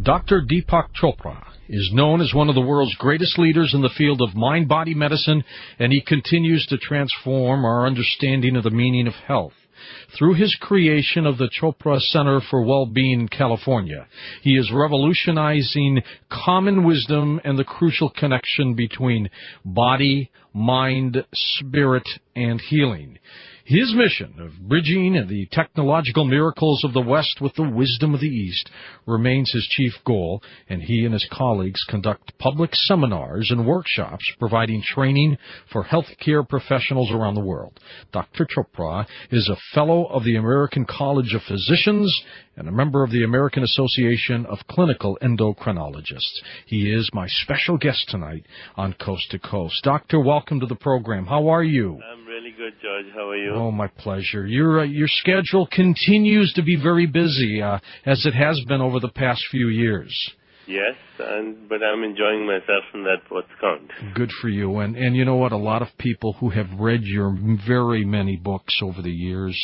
Dr. Deepak Chopra is known as one of the world's greatest leaders in the field of mind-body medicine, and he continues to transform our understanding of the meaning of health. Through his creation of the Chopra Center for Well-Being in California, he is revolutionizing common wisdom and the crucial connection between body, mind, spirit, and healing. His mission of bridging the technological miracles of the West with the wisdom of the East remains his chief goal, and he and his colleagues conduct public seminars and workshops providing training for healthcare professionals around the world. Dr. Chopra is a fellow of the American College of Physicians and a member of the American Association of Clinical Endocrinologists. He is my special guest tonight on Coast to Coast. Doctor, welcome to the program. How are you? I'm really good, George. How are you? Oh, my pleasure. Your schedule continues to be very busy, as it has been over the past few years. Yes, but I'm enjoying myself, and that's what's count. Good for you. And you know what? A lot of people who have read your very many books over the years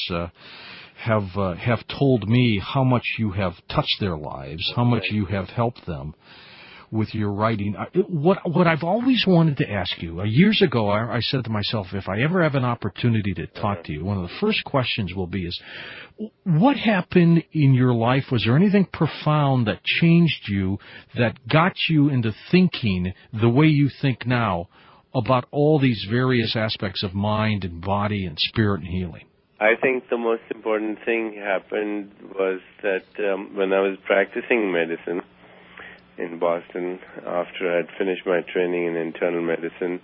have told me how much you have touched their lives, how much you have helped them with your writing. What I've always wanted to ask you, years ago I said to myself, if I ever have an opportunity to talk to you, one of the first questions will be is, what happened in your life? Was there anything profound that changed you, that got you into thinking the way you think now about all these various aspects of mind and body and spirit and healing? I think the most important thing happened was that when I was practicing medicine in Boston, after I had finished my training in internal medicine,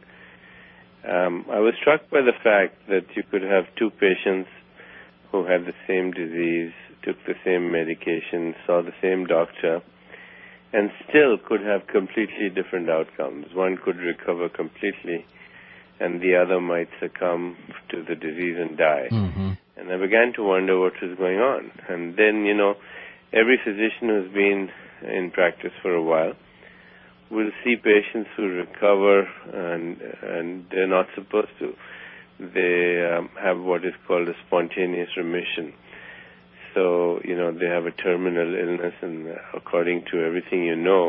I was struck by the fact that you could have two patients who had the same disease, took the same medication, saw the same doctor, and still could have completely different outcomes. One could recover completely, and the other might succumb to the disease and die. Mm-hmm. And I began to wonder what was going on. And then, every physician who's been in practice for a while will see patients who recover and they're not supposed to. They have what is called a spontaneous remission. So, they have a terminal illness, and according to everything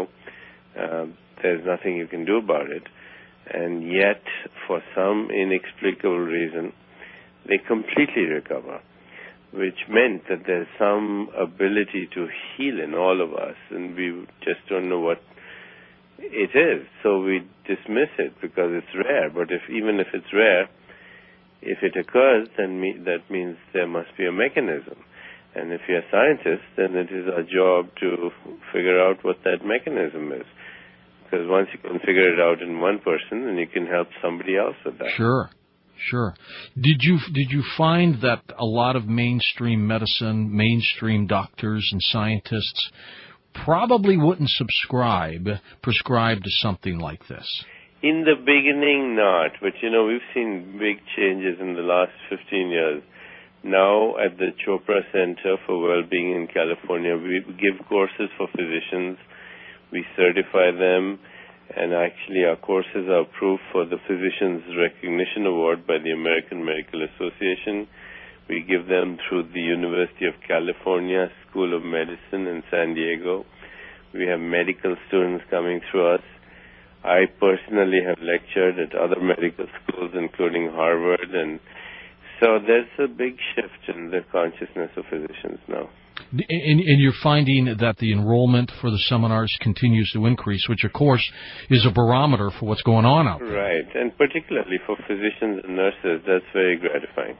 there's nothing you can do about it. And yet, for some inexplicable reason, they completely recover, which meant that there's some ability to heal in all of us, and we just don't know what it is. So we dismiss it because it's rare. But even if it's rare, if it occurs, then that means there must be a mechanism. And if you're a scientist, then it is our job to figure out what that mechanism is. Because once you can figure it out in one person, then you can help somebody else with that. Sure. Did you find that a lot of mainstream medicine, mainstream doctors and scientists probably wouldn't prescribe to something like this? In the beginning, not. But, we've seen big changes in the last 15 years. Now, at the Chopra Center for Well-Being in California, we give courses for physicians. We certify them. And actually, our courses are approved for the Physicians Recognition Award by the American Medical Association. We give them through the University of California School of Medicine in San Diego. We have medical students coming through us. I personally have lectured at other medical schools, including Harvard. And so there's a big shift in the consciousness of physicians now. And you're finding that the enrollment for the seminars continues to increase, which, of course, is a barometer for what's going on out there. Right, and particularly for physicians and nurses, that's very gratifying.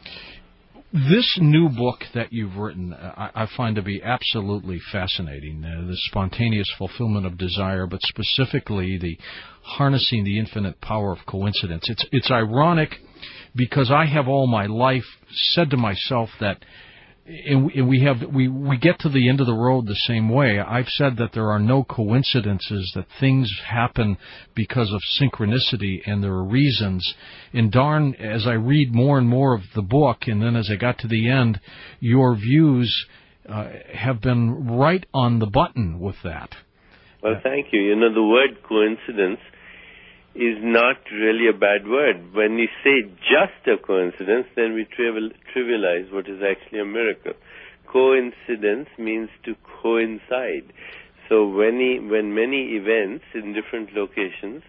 This new book that you've written, I find to be absolutely fascinating, the spontaneous fulfillment of desire, but specifically the harnessing the infinite power of coincidence. It's ironic because I have all my life said to myself that and we get to the end of the road the same way. I've said that there are no coincidences, that things happen because of synchronicity, and there are reasons. And darn, as I read more and more of the book, and then as I got to the end, your views have been right on the button with that. Well, thank you. The word coincidence is not really a bad word. When we say just a coincidence, then we trivialize what is actually a miracle. Coincidence means to coincide. So when many events in different locations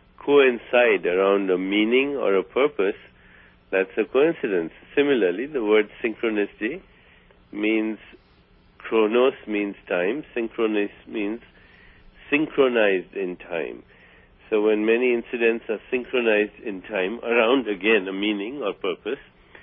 coincide around a meaning or a purpose, that's a coincidence. Similarly, the word synchronicity means, chronos means time, synchronis means synchronized in time. So when many incidents are synchronized in time around, again, a meaning or purpose,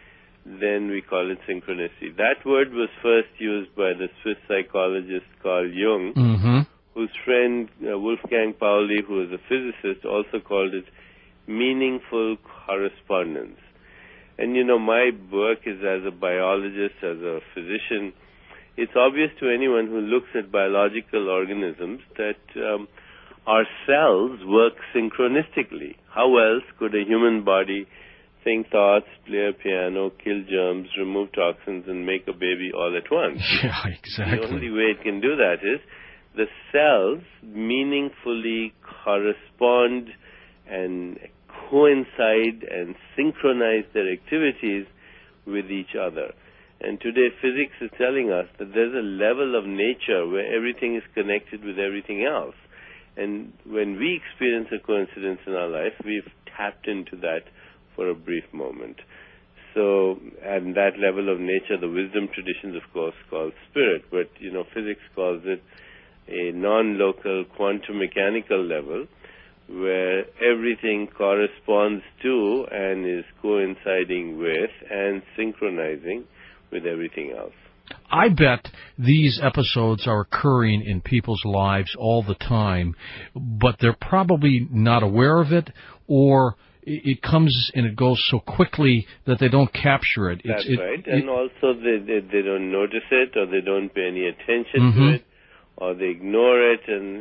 then we call it synchronicity. That word was first used by the Swiss psychologist Carl Jung, whose friend Wolfgang Pauli, who is a physicist, also called it meaningful correspondence. And my work is as a biologist, as a physician. It's obvious to anyone who looks at biological organisms that our cells work synchronistically. How else could a human body think thoughts, play a piano, kill germs, remove toxins, and make a baby all at once? Yeah, exactly. The only way it can do that is the cells meaningfully correspond and coincide and synchronize their activities with each other. And today physics is telling us that there's a level of nature where everything is connected with everything else. And when we experience a coincidence in our life, we've tapped into that for a brief moment. So, and that level of nature, the wisdom traditions, of course, call spirit, but, physics calls it a non-local quantum mechanical level where everything corresponds to and is coinciding with and synchronizing with everything else. I bet these episodes are occurring in people's lives all the time, but they're probably not aware of it, or it comes and it goes so quickly that they don't capture it. That's right. And also they don't notice it, or they don't pay any attention to it, or they ignore it. And,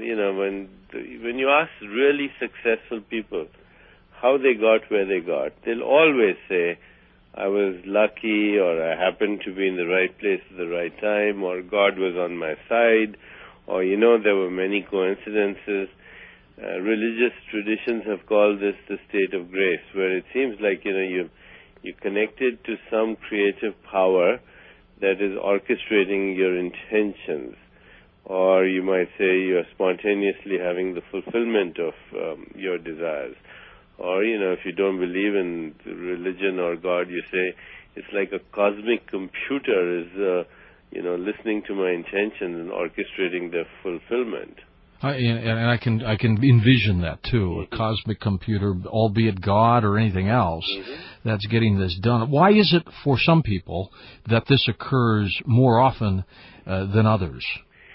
when you ask really successful people how they got where they got, they'll always say, I was lucky, or I happened to be in the right place at the right time, or God was on my side, or, there were many coincidences. Religious traditions have called this the state of grace, where it seems like, you're connected to some creative power that is orchestrating your intentions. Or you might say you're spontaneously having the fulfillment of your desires. Or, if you don't believe in religion or God, you say it's like a cosmic computer is, listening to my intentions and orchestrating their fulfillment. And I can envision that too, a cosmic computer, albeit God or anything else, that's getting this done. Why is it for some people that this occurs more often than others?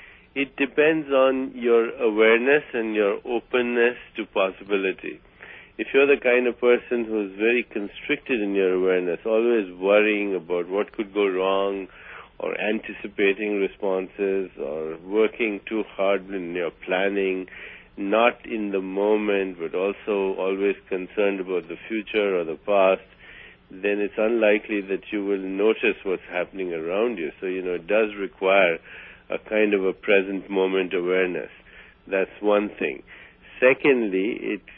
It depends on your awareness and your openness to possibility. If you're the kind of person who's very constricted in your awareness, always worrying about what could go wrong, or anticipating responses, or working too hard in your planning, not in the moment, but also always concerned about the future or the past, then it's unlikely that you will notice what's happening around you. So, it does require a kind of a present moment awareness. That's one thing. Secondly,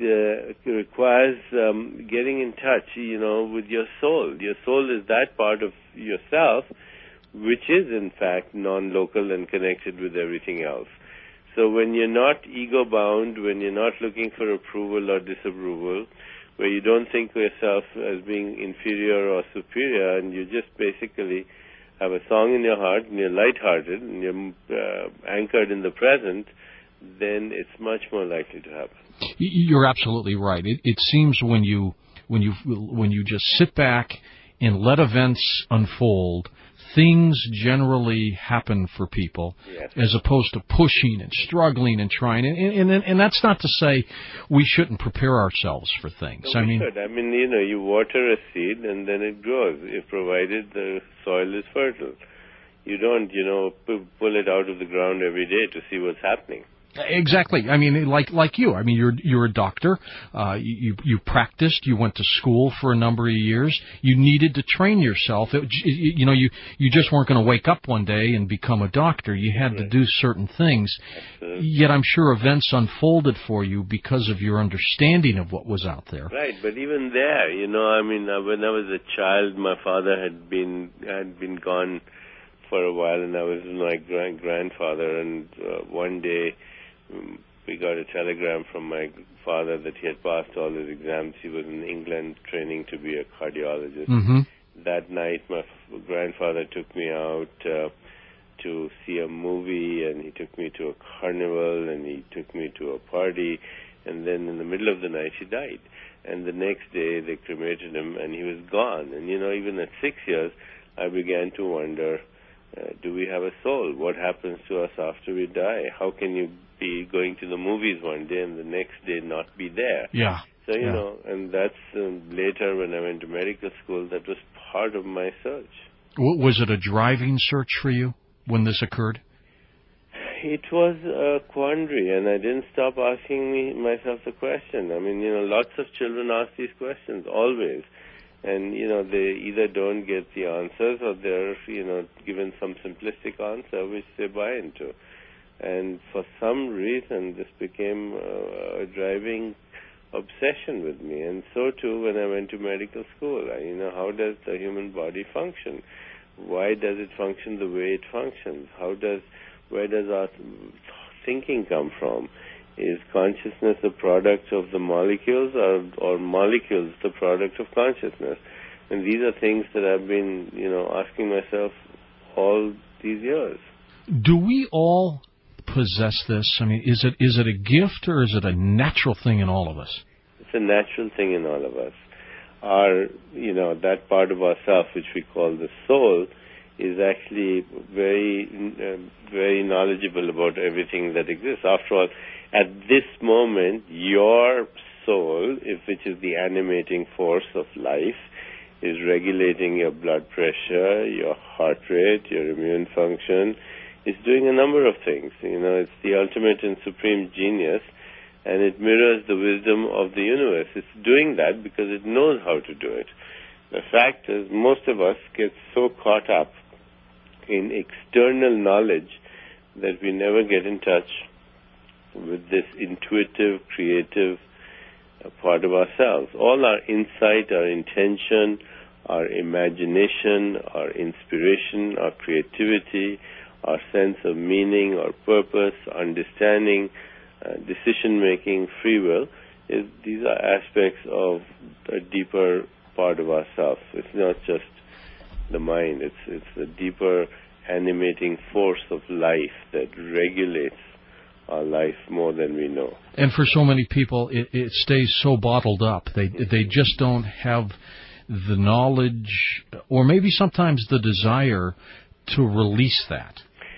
it requires getting in touch, with your soul. Your soul is that part of yourself which is, in fact, non-local and connected with everything else. So when you're not ego-bound, when you're not looking for approval or disapproval, where you don't think of yourself as being inferior or superior, and you just basically have a song in your heart, and you're lighthearted, and you're anchored in the present, then it's much more likely to happen. You're absolutely right. It seems when you just sit back and let events unfold, things generally happen for people, yes, as opposed to pushing and struggling and trying. And that's not to say we shouldn't prepare ourselves for things. No, we should. You water a seed and then it grows, if provided the soil is fertile. You don't, pull it out of the ground every day to see what's happening. Exactly. Like you. You're a doctor. You practiced. You went to school for a number of years. You needed to train yourself. You just weren't going to wake up one day and become a doctor. You had to do certain things. Absolutely. Yet I'm sure events unfolded for you because of your understanding of what was out there. Right. But even there, when I was a child, my father had been gone for a while, and I was with my grandfather, and one day we got a telegram from my father that he had passed all his exams. He was in England training to be a cardiologist. Mm-hmm. That night, my grandfather took me out to see a movie, and he took me to a carnival, and he took me to a party, and then in the middle of the night he died. And the next day they cremated him, and he was gone. And even at 6 years, I began to wonder, do we have a soul? What happens to us after we die? How can you be going to the movies one day and the next day not be there? Yeah. So, and that's later when I went to medical school, that was part of my search. Was it a driving search for you when this occurred? It was a quandary, and I didn't stop asking myself the question. I mean, lots of children ask these questions, always. And, they either don't get the answers or they're, given some simplistic answer which they buy into. And for some reason, this became a driving obsession with me. And so, too, when I went to medical school. How does the human body function? Why does it function the way it functions? Where does our thinking come from? Is consciousness the product of the molecules, or molecules the product of consciousness? And these are things that I've been, asking myself all these years. Do we all possess this? I mean, is it a gift, or is it a natural thing in all of us? It's a natural thing in all of us. Our, that part of ourself which we call the soul is actually very, very knowledgeable about everything that exists. After all, at this moment, your soul, which is the animating force of life, is regulating your blood pressure, your heart rate, your immune function. It's doing a number of things. It's the ultimate and supreme genius, and it mirrors the wisdom of the universe. It's doing that because it knows how to do it. The fact is, most of us get so caught up in external knowledge that we never get in touch with this intuitive, creative part of ourselves. All our insight, our intention, our imagination, our inspiration, our creativity, our sense of meaning, our purpose, understanding, decision-making, free will, these are aspects of a deeper part of ourselves. It's not just the mind. It's the deeper animating force of life that regulates our life more than we know. And for so many people, it stays so bottled up. They just don't have the knowledge, or maybe sometimes the desire, to release that.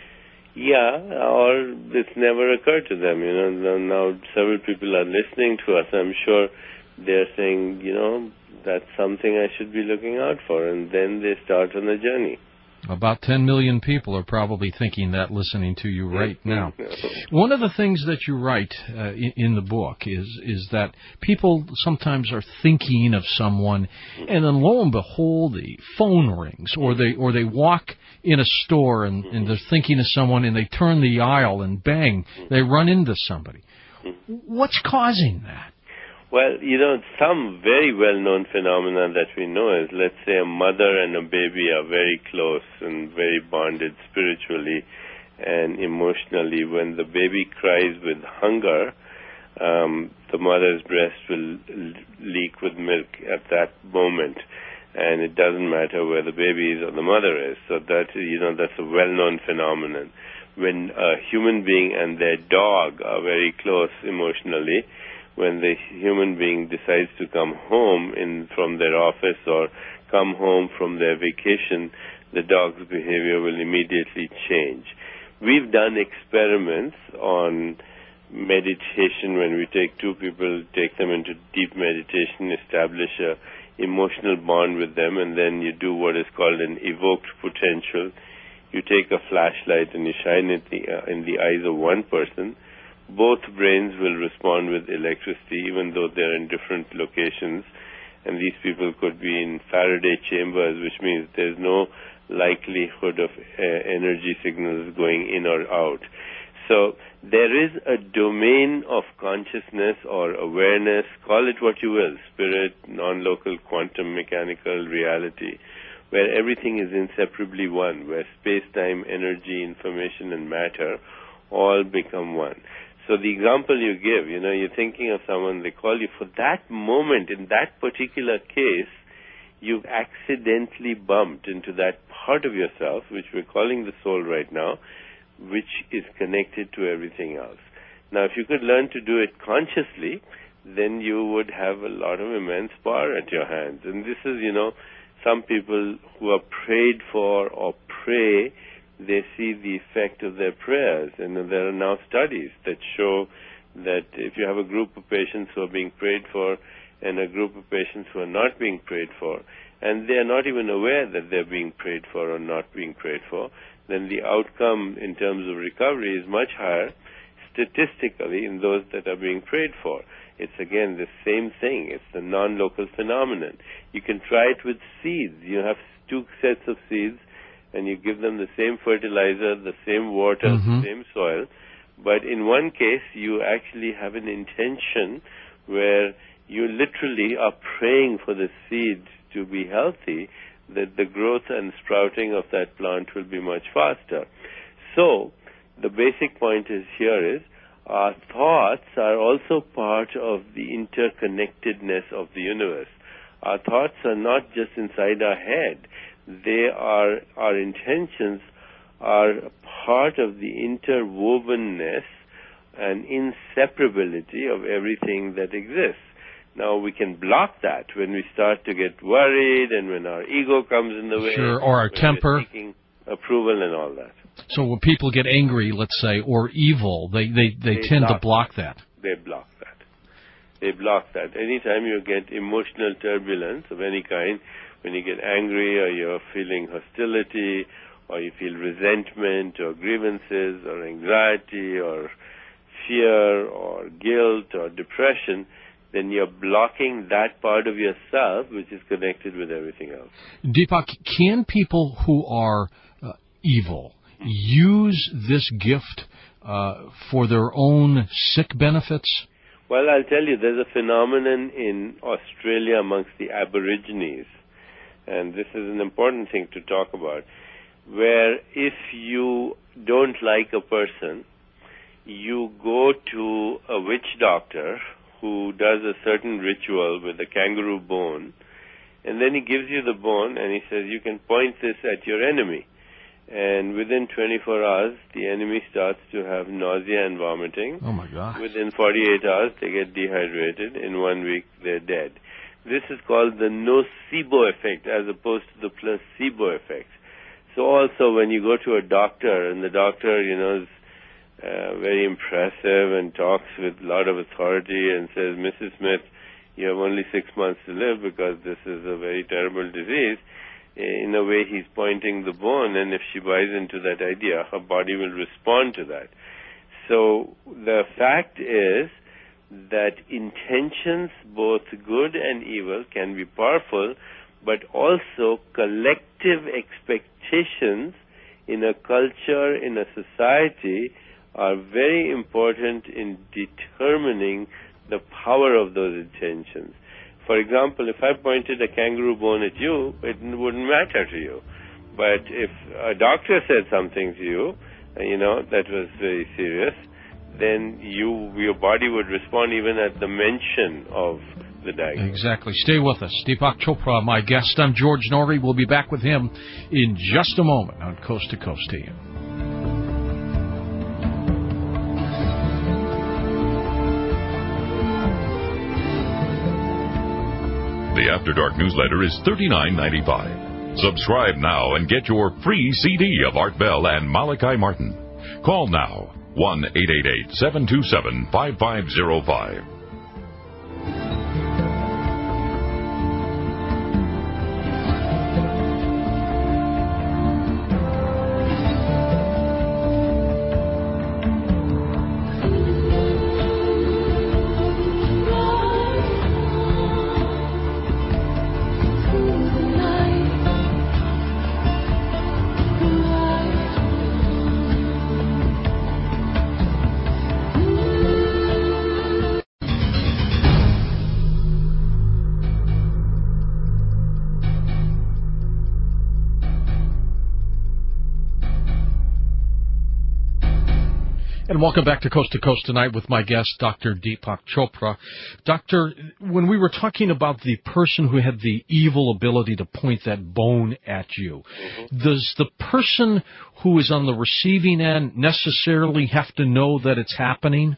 Yeah, or it's never occurred to them. Now several people are listening to us. I'm sure they're saying, that's something I should be looking out for, and then they start on a journey. About 10 million people are probably thinking that, listening to you right now. One of the things that you write in the book is that people sometimes are thinking of someone, and then lo and behold, the phone rings, or they walk in a store and they're thinking of someone, and they turn the aisle and bang, they run into somebody. What's causing that? Well, some very well-known phenomena that we know is, let's say, a mother and a baby are very close and very bonded spiritually and emotionally. When the baby cries with hunger, the mother's breast will leak with milk at that moment, and it doesn't matter where the baby is or the mother is. So that, that's a well-known phenomenon. When a human being and their dog are very close emotionally, when the human being decides to come home from their office or come home from their vacation, the dog's behavior will immediately change. We've done experiments on meditation when we take two people, take them into deep meditation, establish a emotional bond with them, and then you do what is called an evoked potential. You take a flashlight and you shine it in the eyes of one person. Both brains will respond with electricity, even though they're in different locations. And these people could be in Faraday chambers, which means there's no likelihood of energy signals going in or out. So there is a domain of consciousness or awareness, call it what you will, spirit, non-local, quantum, mechanical, reality, where everything is inseparably one, where space-time, energy, information, and matter all become one. So the example you give, you're thinking of someone, they call you for that moment, in that particular case, you've accidentally bumped into that part of yourself, which we're calling the soul right now, which is connected to everything else. Now, if you could learn to do it consciously, then you would have a lot of immense power at your hands. And this is, some people who are prayed for or pray, they see the effect of their prayers. And there are now studies that show that if you have a group of patients who are being prayed for and a group of patients who are not being prayed for, and they are not even aware that they're being prayed for or not being prayed for, then the outcome in terms of recovery is much higher statistically in those that are being prayed for. It's again the same thing. It's the non-local phenomenon. You can try it with seeds. You have two sets of seeds and you give them the same fertilizer, the same water, the same soil. But in one case, you actually have an intention where you literally are praying for the seed to be healthy, that the growth and sprouting of that plant will be much faster. So, the basic point here is, our thoughts are also part of the interconnectedness of the universe. Our thoughts are not just inside our head. Our intentions are part of the interwovenness and inseparability of everything that exists. Now, we can block that when we start to get worried and when our ego comes in the way. Sure, or our temper. Seeking approval and all that. So when people get angry, let's say, or evil, they tend to block that. They block that. They block that. Anytime you get emotional turbulence of any kind, when you get angry or you're feeling hostility or you feel resentment or grievances or anxiety or fear or guilt or depression, then you're blocking that part of yourself which is connected with everything else. Deepak, can people who are evil use this gift for their own sick benefits? Well, I'll tell you, there's a phenomenon in Australia amongst the Aborigines, and this is an important thing to talk about, where if you don't like a person, you go to a witch doctor who does a certain ritual with a kangaroo bone, and then he gives you the bone and he says, you can point this at your enemy. And within 24 hours, the enemy starts to have nausea and vomiting. Oh, my God. Within 48 hours, they get dehydrated. In 1 week, they're dead. This is called the nocebo effect as opposed to the placebo effect. So also, when you go to a doctor, and the doctor, is very impressive and talks with a lot of authority and says, Mrs. Smith, you have only 6 months to live because this is a very terrible disease. In a way, he's pointing the bone, and if she buys into that idea, her body will respond to that. So the fact is that intentions, both good and evil, can be powerful, but also collective expectations in a culture, in a society, are very important in determining the power of those intentions. For example, if I pointed a kangaroo bone at you, it wouldn't matter to you. But if a doctor said something to you, that was very serious, then your body would respond even at the mention of the diagnosis. Exactly. Stay with us. Deepak Chopra, my guest. I'm George Noory. We'll be back with him in just a moment on Coast to Coast to You. The After Dark newsletter is $39.95. Subscribe now and get your free CD of Art Bell and Malachi Martin. Call now, 1-888-727-5505. welcome back to Coast Tonight with my guest, Dr. Deepak Chopra. Doctor, when we were talking about the person who had the evil ability to point that bone at you, does the person who is on the receiving end necessarily have to know that it's happening?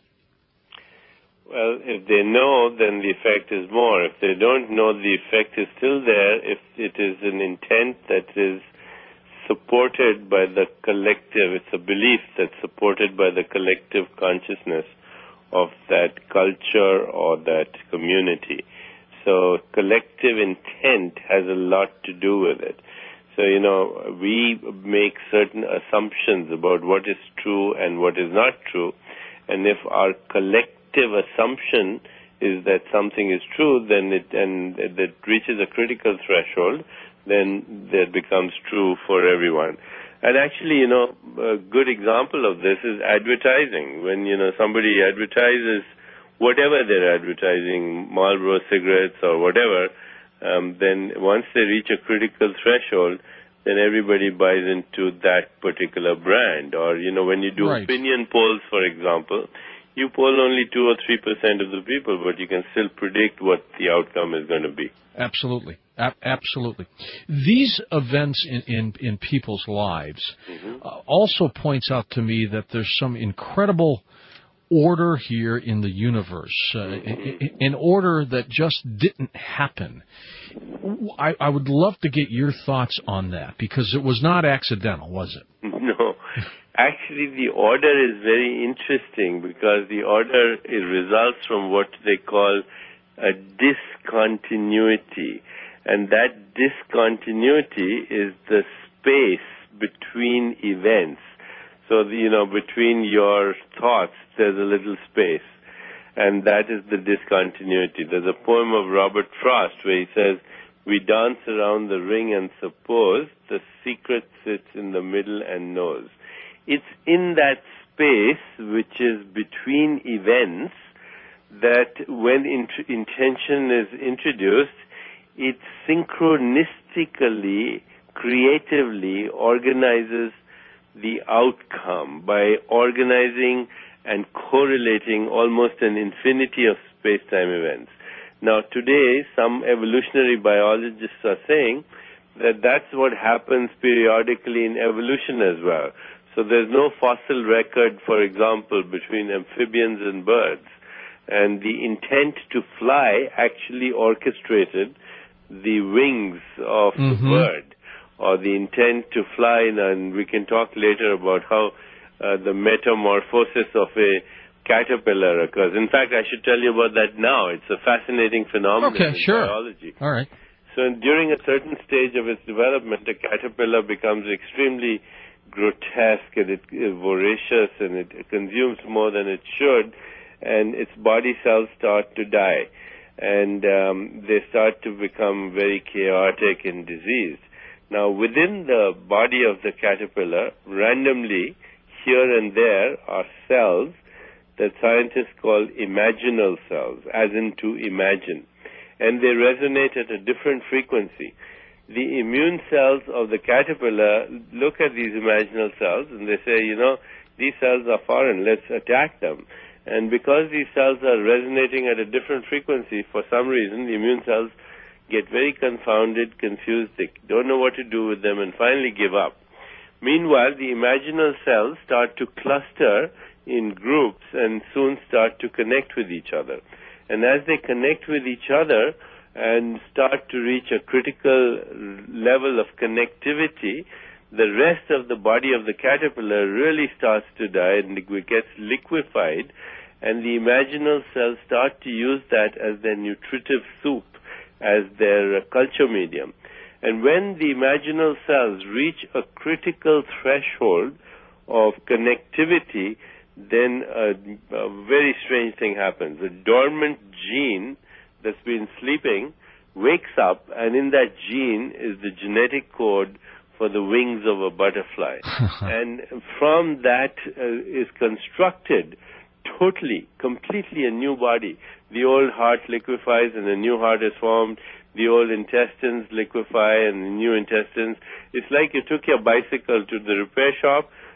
Well, if they know, then the effect is more. If they don't know, the effect is still there. If it is an intent that is supported by the collective, it's a belief that's supported by the collective consciousness of that culture or that community. So collective intent has a lot to do with it. So, we make certain assumptions about what is true and what is not true. And if our collective assumption is that something is true, then that reaches a critical threshold, then that becomes true for everyone. And actually, a good example of this is advertising. When, somebody advertises whatever they're advertising, Marlboro cigarettes or whatever, then once they reach a critical threshold, then everybody buys into that particular brand. Or, when you do opinion polls, for example, you poll only 2 or 3% of the people, but you can still predict what the outcome is going to be. Absolutely. Absolutely. These events in people's lives also points out to me that there's some incredible order here in the universe, an order that just didn't happen. I would love to get your thoughts on that, because it was not accidental, was it? No. Actually, the order is very interesting because the order results from what they call a discontinuity. And that discontinuity is the space between events. So, between your thoughts, there's a little space. And that is the discontinuity. There's a poem of Robert Frost where he says, "We dance around the ring and suppose the secret sits in the middle and knows." It's in that space, which is between events, that when intention is introduced, it synchronistically, creatively organizes the outcome by organizing and correlating almost an infinity of space-time events. Now, today, some evolutionary biologists are saying that that's what happens periodically in evolution as well. So there's no fossil record, for example, between amphibians and birds. And the intent to fly actually orchestrated the wings of the bird, or the intent to fly, and we can talk later about how the metamorphosis of a caterpillar occurs. In fact, I should tell you about that now. It's a fascinating phenomenon in biology. All right. So during a certain stage of its development, a caterpillar becomes extremely grotesque, and it is voracious, and it consumes more than it should, and its body cells start to die, and they start to become very chaotic and diseased. Now, within the body of the caterpillar, randomly, here and there, are cells that scientists call imaginal cells, as in to imagine, and they resonate at a different frequency. The immune cells of the caterpillar look at these imaginal cells and they say, these cells are foreign, let's attack them. And because these cells are resonating at a different frequency, for some reason, the immune cells get very confounded, confused, they don't know what to do with them, and finally give up. Meanwhile, the imaginal cells start to cluster in groups and soon start to connect with each other. And as they connect with each other and start to reach a critical level of connectivity, the rest of the body of the caterpillar really starts to die and it gets liquefied, and the imaginal cells start to use that as their nutritive soup, as their culture medium. And when the imaginal cells reach a critical threshold of connectivity, then a very strange thing happens. A dormant gene that's been sleeping wakes up, and in that gene is the genetic code for the wings of a butterfly. And from that is constructed totally, completely a new body. The old heart liquefies and a new heart is formed. The old intestines liquefy and the new intestines. It's like you took your bicycle to the repair shop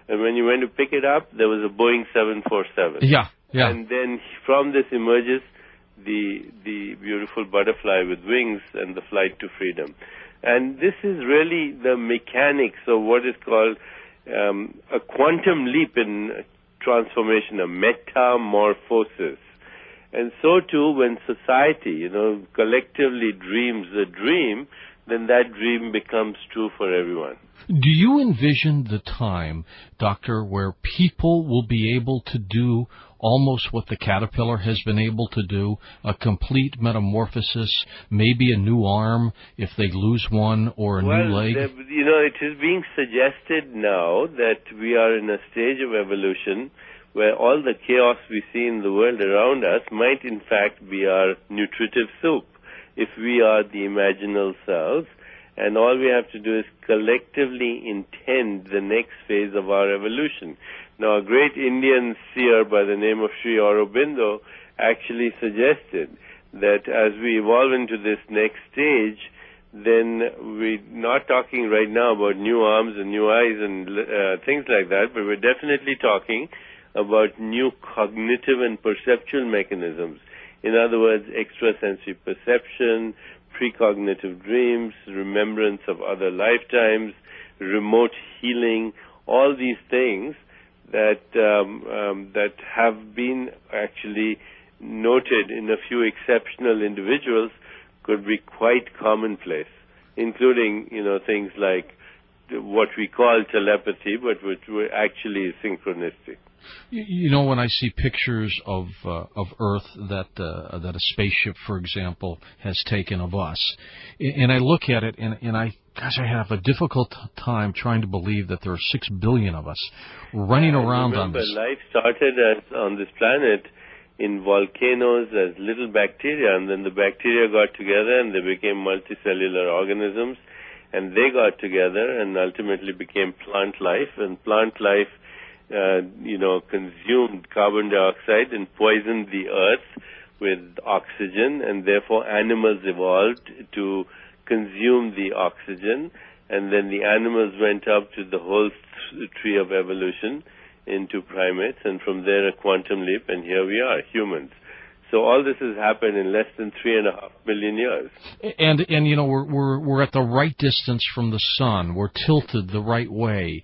and when you went to pick it up, there was a Boeing 747. Yeah. And then from this emerges the beautiful butterfly with wings and the flight to freedom. And this is really the mechanics of what is called a quantum leap in transformation, a metamorphosis. And so too, when society, collectively dreams a dream, then that dream becomes true for everyone. Do you envision the time, Doctor, where people will be able to do almost what the caterpillar has been able to do, a complete metamorphosis, maybe a new arm if they lose one, or a new leg? It is being suggested now that we are in a stage of evolution where all the chaos we see in the world around us might in fact be our nutritive soup if we are the imaginal selves. And all we have to do is collectively intend the next phase of our evolution. Now, a great Indian seer by the name of Sri Aurobindo actually suggested that as we evolve into this next stage, then we're not talking right now about new arms and new eyes and things like that, but we're definitely talking about new cognitive and perceptual mechanisms. In other words, extrasensory perception, precognitive dreams, remembrance of other lifetimes, remote healing, all these things that have been actually noted in a few exceptional individuals could be quite commonplace, including, things like what we call telepathy, but which actually is synchronicity. When I see pictures of Earth that a spaceship, for example, has taken of us, and I look at it, and I have a difficult time trying to believe that there are 6 billion of us running around on this. Life started on this planet in volcanoes as little bacteria, and then the bacteria got together and they became multicellular organisms, and they got together and ultimately became plant life, and plant life consumed carbon dioxide and poisoned the earth with oxygen, and therefore animals evolved to consume the oxygen, and then the animals went up to the whole tree of evolution into primates, and from there a quantum leap, and here we are, humans. So all this has happened in less than 3.5 billion years. And we're at the right distance from the sun. We're tilted the right way.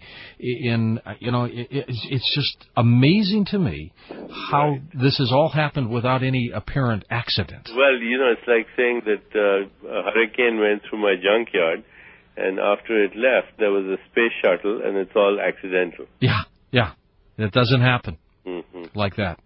It's just amazing to me how this has all happened without any apparent accident. Well, it's like saying that a hurricane went through my junkyard, and after it left, there was a space shuttle, and it's all accidental. Yeah. It doesn't happen like that.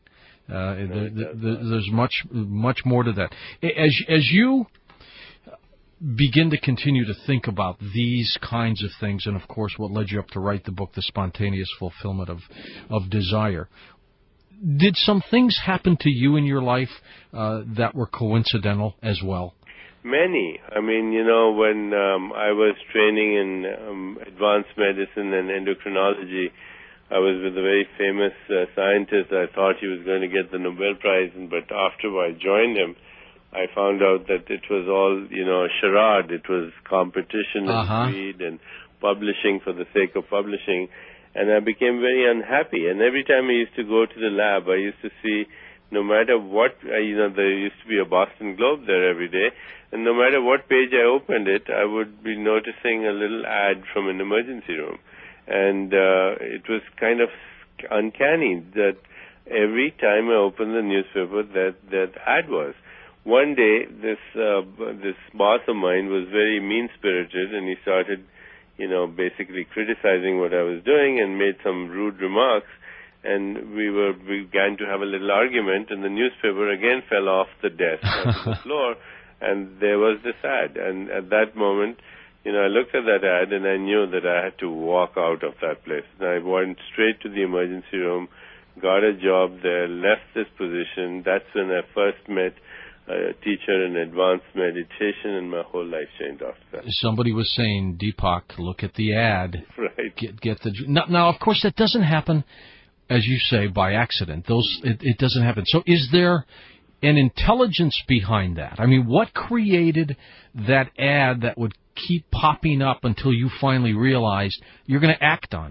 There's much more to that. As you begin to continue to think about these kinds of things, and of course what led you up to write the book, The Spontaneous Fulfillment of Desire, did some things happen to you in your life that were coincidental as well? Many. When I was training in advanced medicine and endocrinology, I was with a very famous scientist. I thought he was going to get the Nobel Prize, but after I joined him, I found out that it was all, a charade. It was competition and greed and publishing for the sake of publishing. And I became very unhappy. And every time I used to go to the lab, I used to see, no matter what, there used to be a Boston Globe there every day, and no matter what page I opened it, I would be noticing a little ad from an emergency room. And it was kind of uncanny that every time I opened the newspaper, that ad was. One day, this boss of mine was very mean-spirited, and he started, basically criticizing what I was doing and made some rude remarks. And we began to have a little argument, and the newspaper again fell off the desk onto the floor, and there was this ad. And at that moment, I looked at that ad and I knew that I had to walk out of that place. And I went straight to the emergency room, got a job there, left this position. That's when I first met a teacher in advanced meditation, and my whole life changed after that. Somebody was saying, Deepak, look at the ad. Right. Get the now, of course, that doesn't happen, as you say, by accident. It doesn't happen. So is there an intelligence behind that? I mean, what created that ad that would keep popping up until you finally realized you're going to act on it?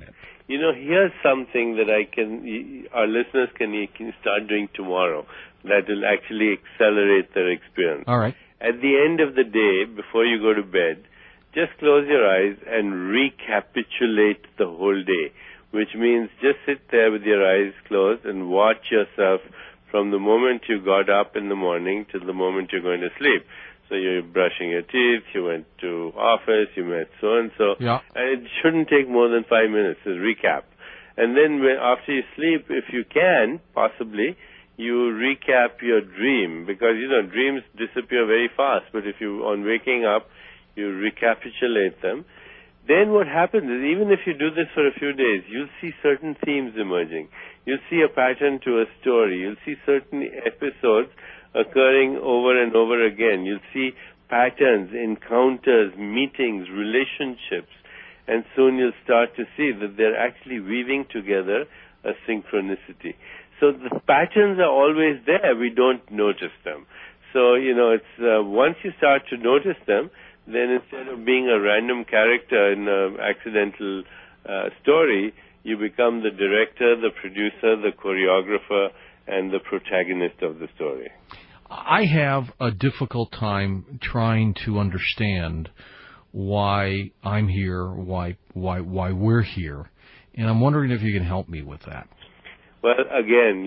here's something that our listeners can start doing tomorrow that will actually accelerate their experience. All right. At the end of the day, before you go to bed, just close your eyes and recapitulate the whole day, which means just sit there with your eyes closed and watch yourself from the moment you got up in the morning till the moment you're going to sleep. So you're brushing your teeth, you went to office, you met so-and-so. Yeah. And it shouldn't take more than 5 minutes to recap. And then after you sleep, if you can, possibly, you recap your dream. Because, dreams disappear very fast. But if on waking up, you recapitulate them. Then what happens is, even if you do this for a few days, you'll see certain themes emerging. You'll see a pattern to a story. You'll see certain episodes occurring over and over again. You'll see patterns, encounters, meetings, relationships, and soon you'll start to see that they're actually weaving together a synchronicity. So the patterns are always there. We don't notice them. So, it's once you start to notice them, then instead of being a random character in an accidental story, you become the director, the producer, the choreographer, and the protagonist of the story. I have a difficult time trying to understand why I'm here, why we're here, and I'm wondering if you can help me with that. Well, again,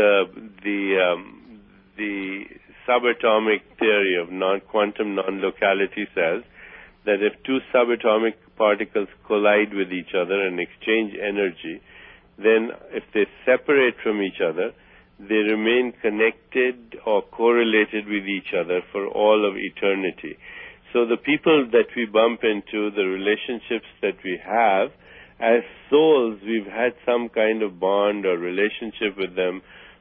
the subatomic theory of quantum non-locality says that if two subatomic particles collide with each other and exchange energy, then if they separate from each other, they remain connected or correlated with each other for all of eternity. So the people that we bump into, the relationships that we have, as souls, we've had some kind of bond or relationship with them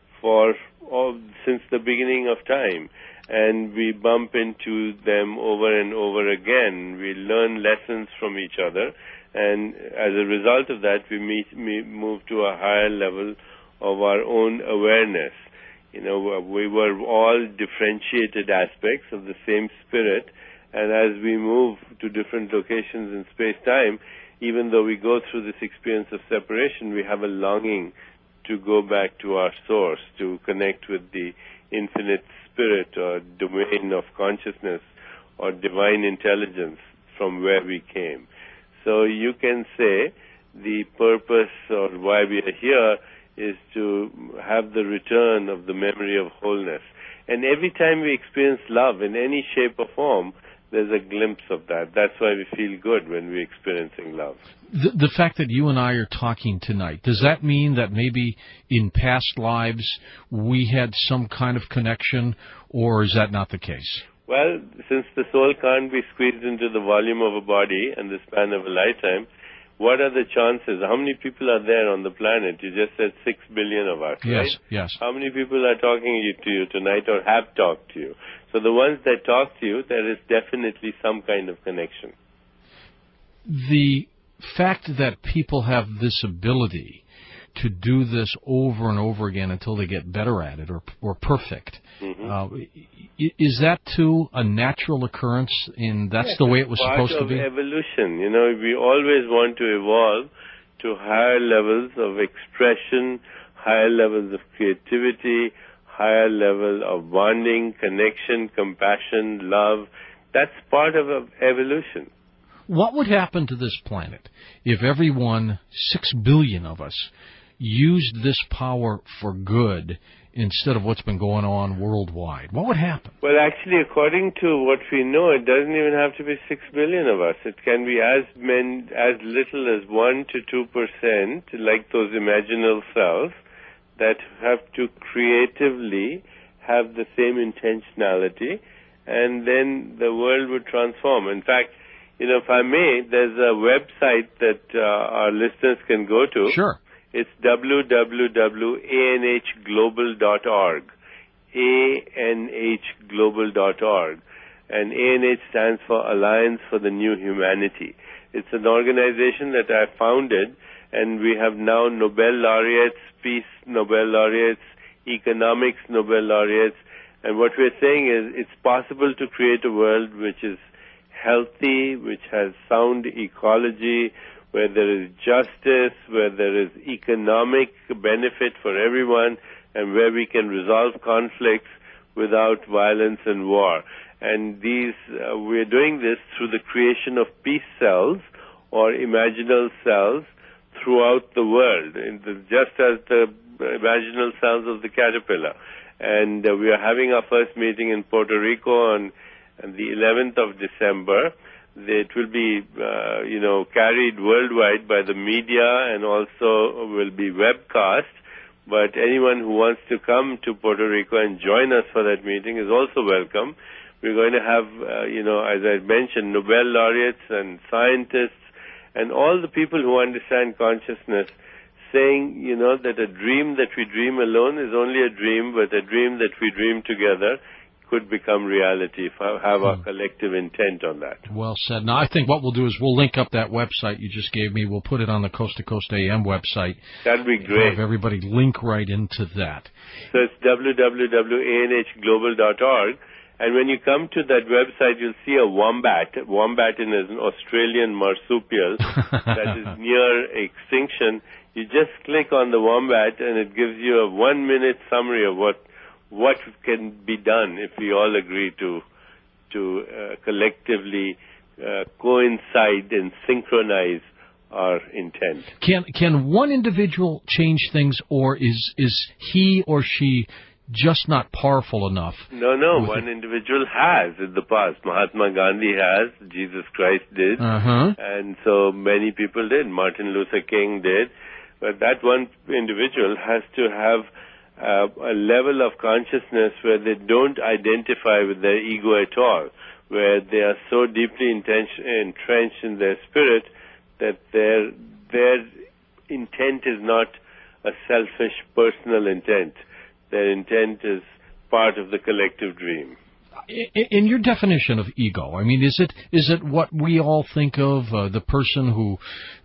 since the beginning of time. And we bump into them over and over again. We learn lessons from each other. And as a result of that, we move to a higher level of our own awareness. We were all differentiated aspects of the same spirit, and as we move to different locations in space-time, even though we go through this experience of separation, we have a longing to go back to our source, to connect with the infinite spirit or domain of consciousness or divine intelligence from where we came. So you can say the purpose or why we are here is to have the return of the memory of wholeness. And every time we experience love in any shape or form, there's a glimpse of that. That's why we feel good when we're experiencing love. The fact that you and I are talking tonight, does that mean that maybe in past lives we had some kind of connection, or is that not the case? Well, since the soul can't be squeezed into the volume of a body in the span of a lifetime, what are the chances? How many people are there on the planet? You just said 6 billion of us, right? Yes. How many people are talking to you tonight or have talked to you? So the ones that talk to you, there is definitely some kind of connection. The fact that people have this ability to do this over and over again until they get better at it or perfect, is that too a natural occurrence? And that's the way it was supposed to be? Part of evolution. We always want to evolve to higher levels of expression, higher levels of creativity, higher level of bonding, connection, compassion, love. That's part of evolution. What would happen to this planet if everyone, 6 billion of us, used this power for good instead of what's been going on worldwide? What would happen? Well, actually, according to what we know, it doesn't even have to be 6 billion of us. It can be as little as 1 to 2%, like those imaginal cells, that have to creatively have the same intentionality, and then the world would transform. In fact, if I may, there's a website that our listeners can go to. Sure. It's www.anhglobal.org, anhglobal.org. And ANH stands for Alliance for the New Humanity. It's an organization that I founded, and we have now Nobel laureates, Peace Nobel laureates, Economics Nobel laureates. And what we're saying is it's possible to create a world which is healthy, which has sound ecology, where there is justice, where there is economic benefit for everyone, and where we can resolve conflicts without violence and war. And we're doing this through the creation of peace cells or imaginal cells throughout the world, just as the imaginal cells of the caterpillar. And we are having our first meeting in Puerto Rico on the 11th of December. It will be, carried worldwide by the media and also will be webcast. But anyone who wants to come to Puerto Rico and join us for that meeting is also welcome. We're going to have, as I mentioned, Nobel laureates and scientists and all the people who understand consciousness saying, that a dream that we dream alone is only a dream, but a dream that we dream together could become reality if I have our collective intent on that. Well said. Now, I think what we'll do is we'll link up that website you just gave me. We'll put it on the Coast to Coast AM website. That'd be great. Have everybody link right into that. So it's www.anhglobal.org. And when you come to that website, you'll see a wombat. Wombat is an Australian marsupial that is near extinction. You just click on the wombat, and it gives you a 1-minute summary of what can be done if we all agree to collectively coincide and synchronize our intent. Can one individual change things, or is he or she just not powerful enough? No, one individual has in the past. Mahatma Gandhi has, Jesus Christ did, and so many people did. Martin Luther King did. But that one individual has to have a level of consciousness where they don't identify with their ego at all, where they are so deeply entrenched in their spirit that their intent is not a selfish personal intent. Their intent is part of the collective dream. In your definition of ego, I mean, is it what we all think of, the person who,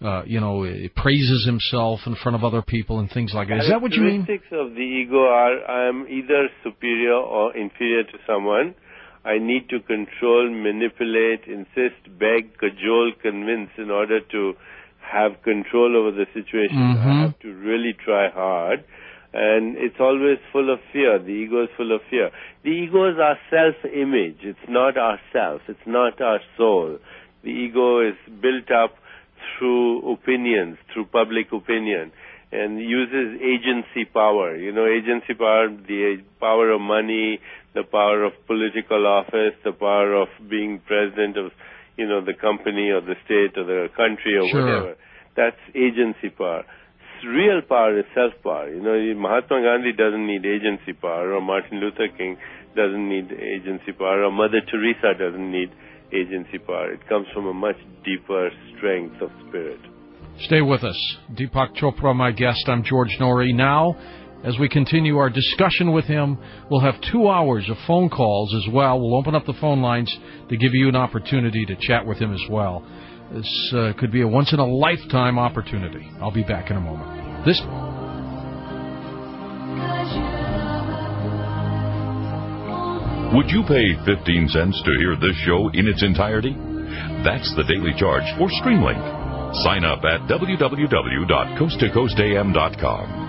praises himself in front of other people and things like that? Is that what you mean? Characteristics of the ego are I am either superior or inferior to someone. I need to control, manipulate, insist, beg, cajole, convince in order to have control over the situation. I have to really try hard. And it's always full of fear. The ego is full of fear. The ego is our self-image. It's not ourself. It's not our soul. The ego is built up through opinions, through public opinion, and uses agency power. Agency power, the power of money, the power of political office, the power of being president of, the company or the state or the country or whatever. That's agency power. Real power is self-power. Mahatma Gandhi doesn't need agency power, or Martin Luther King doesn't need agency power, or Mother Teresa doesn't need agency power. It comes from a much deeper strength of spirit. Stay with us. Deepak Chopra, my guest. I'm George Noory. Now, as we continue our discussion with him, we'll have 2 hours of phone calls as well. We'll open up the phone lines to give you an opportunity to chat with him as well. This could be a once-in-a-lifetime opportunity. I'll be back in a moment. Would you pay 15 cents to hear this show in its entirety? That's the daily charge for Streamlink. Sign up at www.coasttocoastam.com.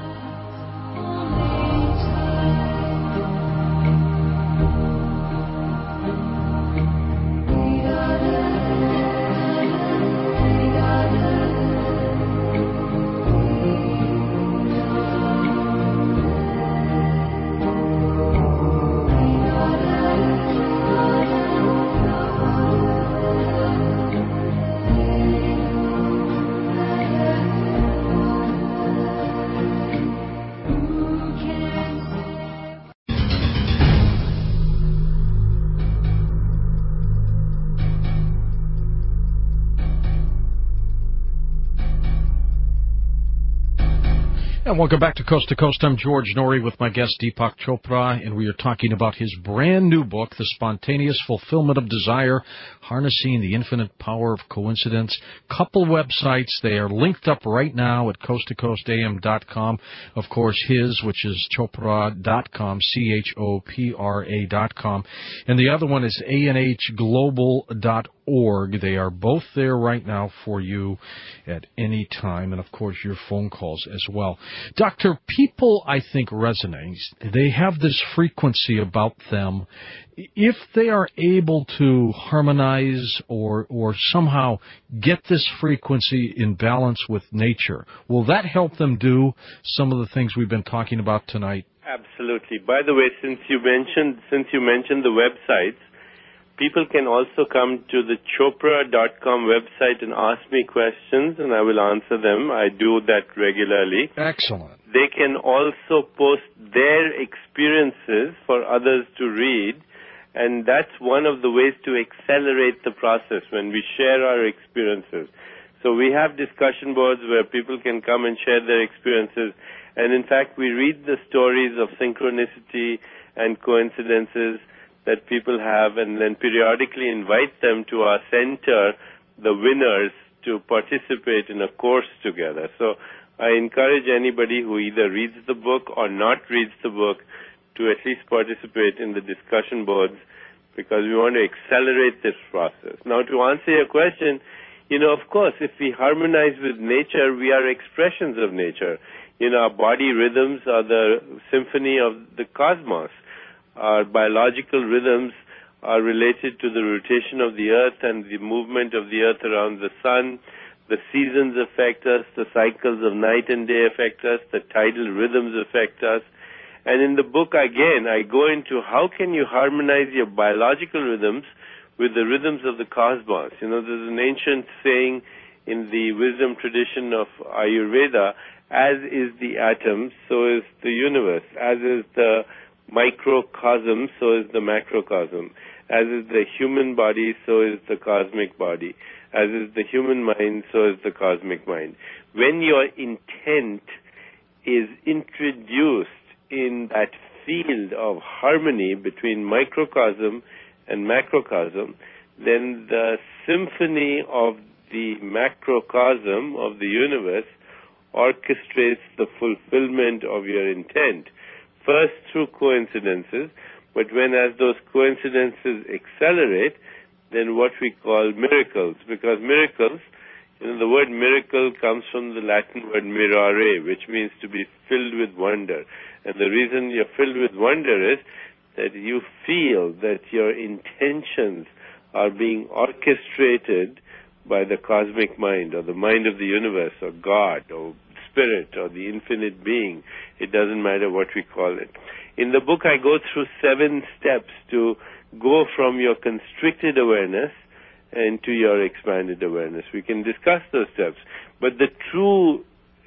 And welcome back to Coast. I'm George Noory with my guest Deepak Chopra, and we are talking about his brand new book, The Spontaneous Fulfillment of Desire, Harnessing the Infinite Power of Coincidence. Couple websites, they are linked up right now at coasttocoastam.com. Of course, his, which is chopra.com, chopra.com. And the other one is anhglobal.org. www.drnewsletter.org. They are both there right now for you at any time, and of course your phone calls as well. Doctor, people, I think, resonate. They have this frequency about them. If they are able to harmonize or somehow get this frequency in balance with nature, will that help them do some of the things we've been talking about tonight? Absolutely. By the way, since you mentioned the websites, people can also come to the Chopra.com website and ask me questions, and I will answer them. I do that regularly. Excellent. They can also post their experiences for others to read, and that's one of the ways to accelerate the process when we share our experiences. So we have discussion boards where people can come and share their experiences, and in fact we read the stories of synchronicity and coincidences that people have, and then periodically invite them to our center, the winners, to participate in a course together. So I encourage anybody who either reads the book or not reads the book to at least participate in the discussion boards, because we want to accelerate this process. Now, to answer your question, of course, if we harmonize with nature, we are expressions of nature. Our body rhythms are the symphony of the cosmos. Our biological rhythms are related to the rotation of the earth and the movement of the earth around the sun. The seasons affect us, the cycles of night and day affect us, the tidal rhythms affect us. And in the book, again, I go into how can you harmonize your biological rhythms with the rhythms of the cosmos. There's an ancient saying in the wisdom tradition of Ayurveda, as is the atom, so is the universe. As is the microcosm, so is the macrocosm. As is the human body, so is the cosmic body. As is the human mind, so is the cosmic mind. When your intent is introduced in that field of harmony between microcosm and macrocosm, then the symphony of the macrocosm of the universe orchestrates the fulfillment of your intent. First through coincidences, but as those coincidences accelerate, then what we call miracles. Because miracles, the word miracle comes from the Latin word mirare, which means to be filled with wonder. And the reason you're filled with wonder is that you feel that your intentions are being orchestrated by the cosmic mind, or the mind of the universe, or God, or spirit, or the infinite being. It doesn't matter what we call it. In the book, I go through 7 steps to go from your constricted awareness into your expanded awareness. We can discuss those steps. But the true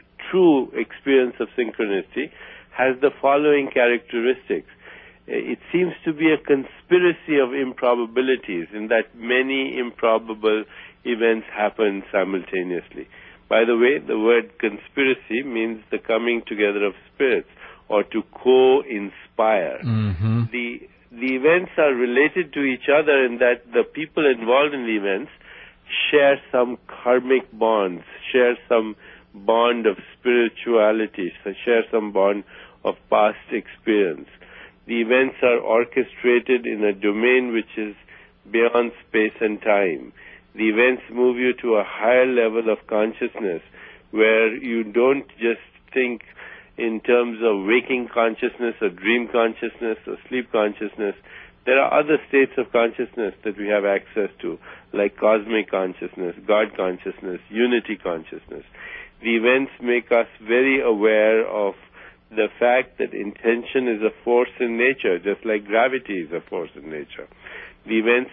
experience of synchronicity has the following characteristics. It seems to be a conspiracy of improbabilities, in that many improbable events happen simultaneously. By the way, the word conspiracy means the coming together of spirits, or to co-inspire. Mm-hmm. The events are related to each other in that the people involved in the events share some karmic bonds, share some bond of spirituality, share some bond of past experience. The events are orchestrated in a domain which is beyond space and time. The events move you to a higher level of consciousness, where you don't just think in terms of waking consciousness or dream consciousness or sleep consciousness. There are other states of consciousness that we have access to, like cosmic consciousness, God consciousness, unity consciousness. The events make us very aware of the fact that intention is a force in nature, just like gravity is a force in nature. The events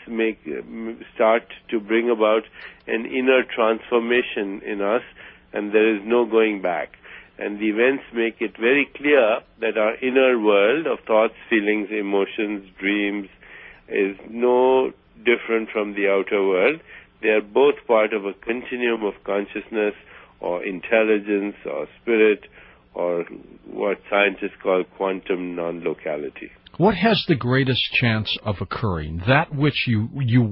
start to bring about an inner transformation in us, and there is no going back. And the events make it very clear that our inner world of thoughts, feelings, emotions, dreams is no different from the outer world. They are both part of a continuum of consciousness or intelligence or spirit, or what scientists call quantum non-locality. What has the greatest chance of occurring? That which you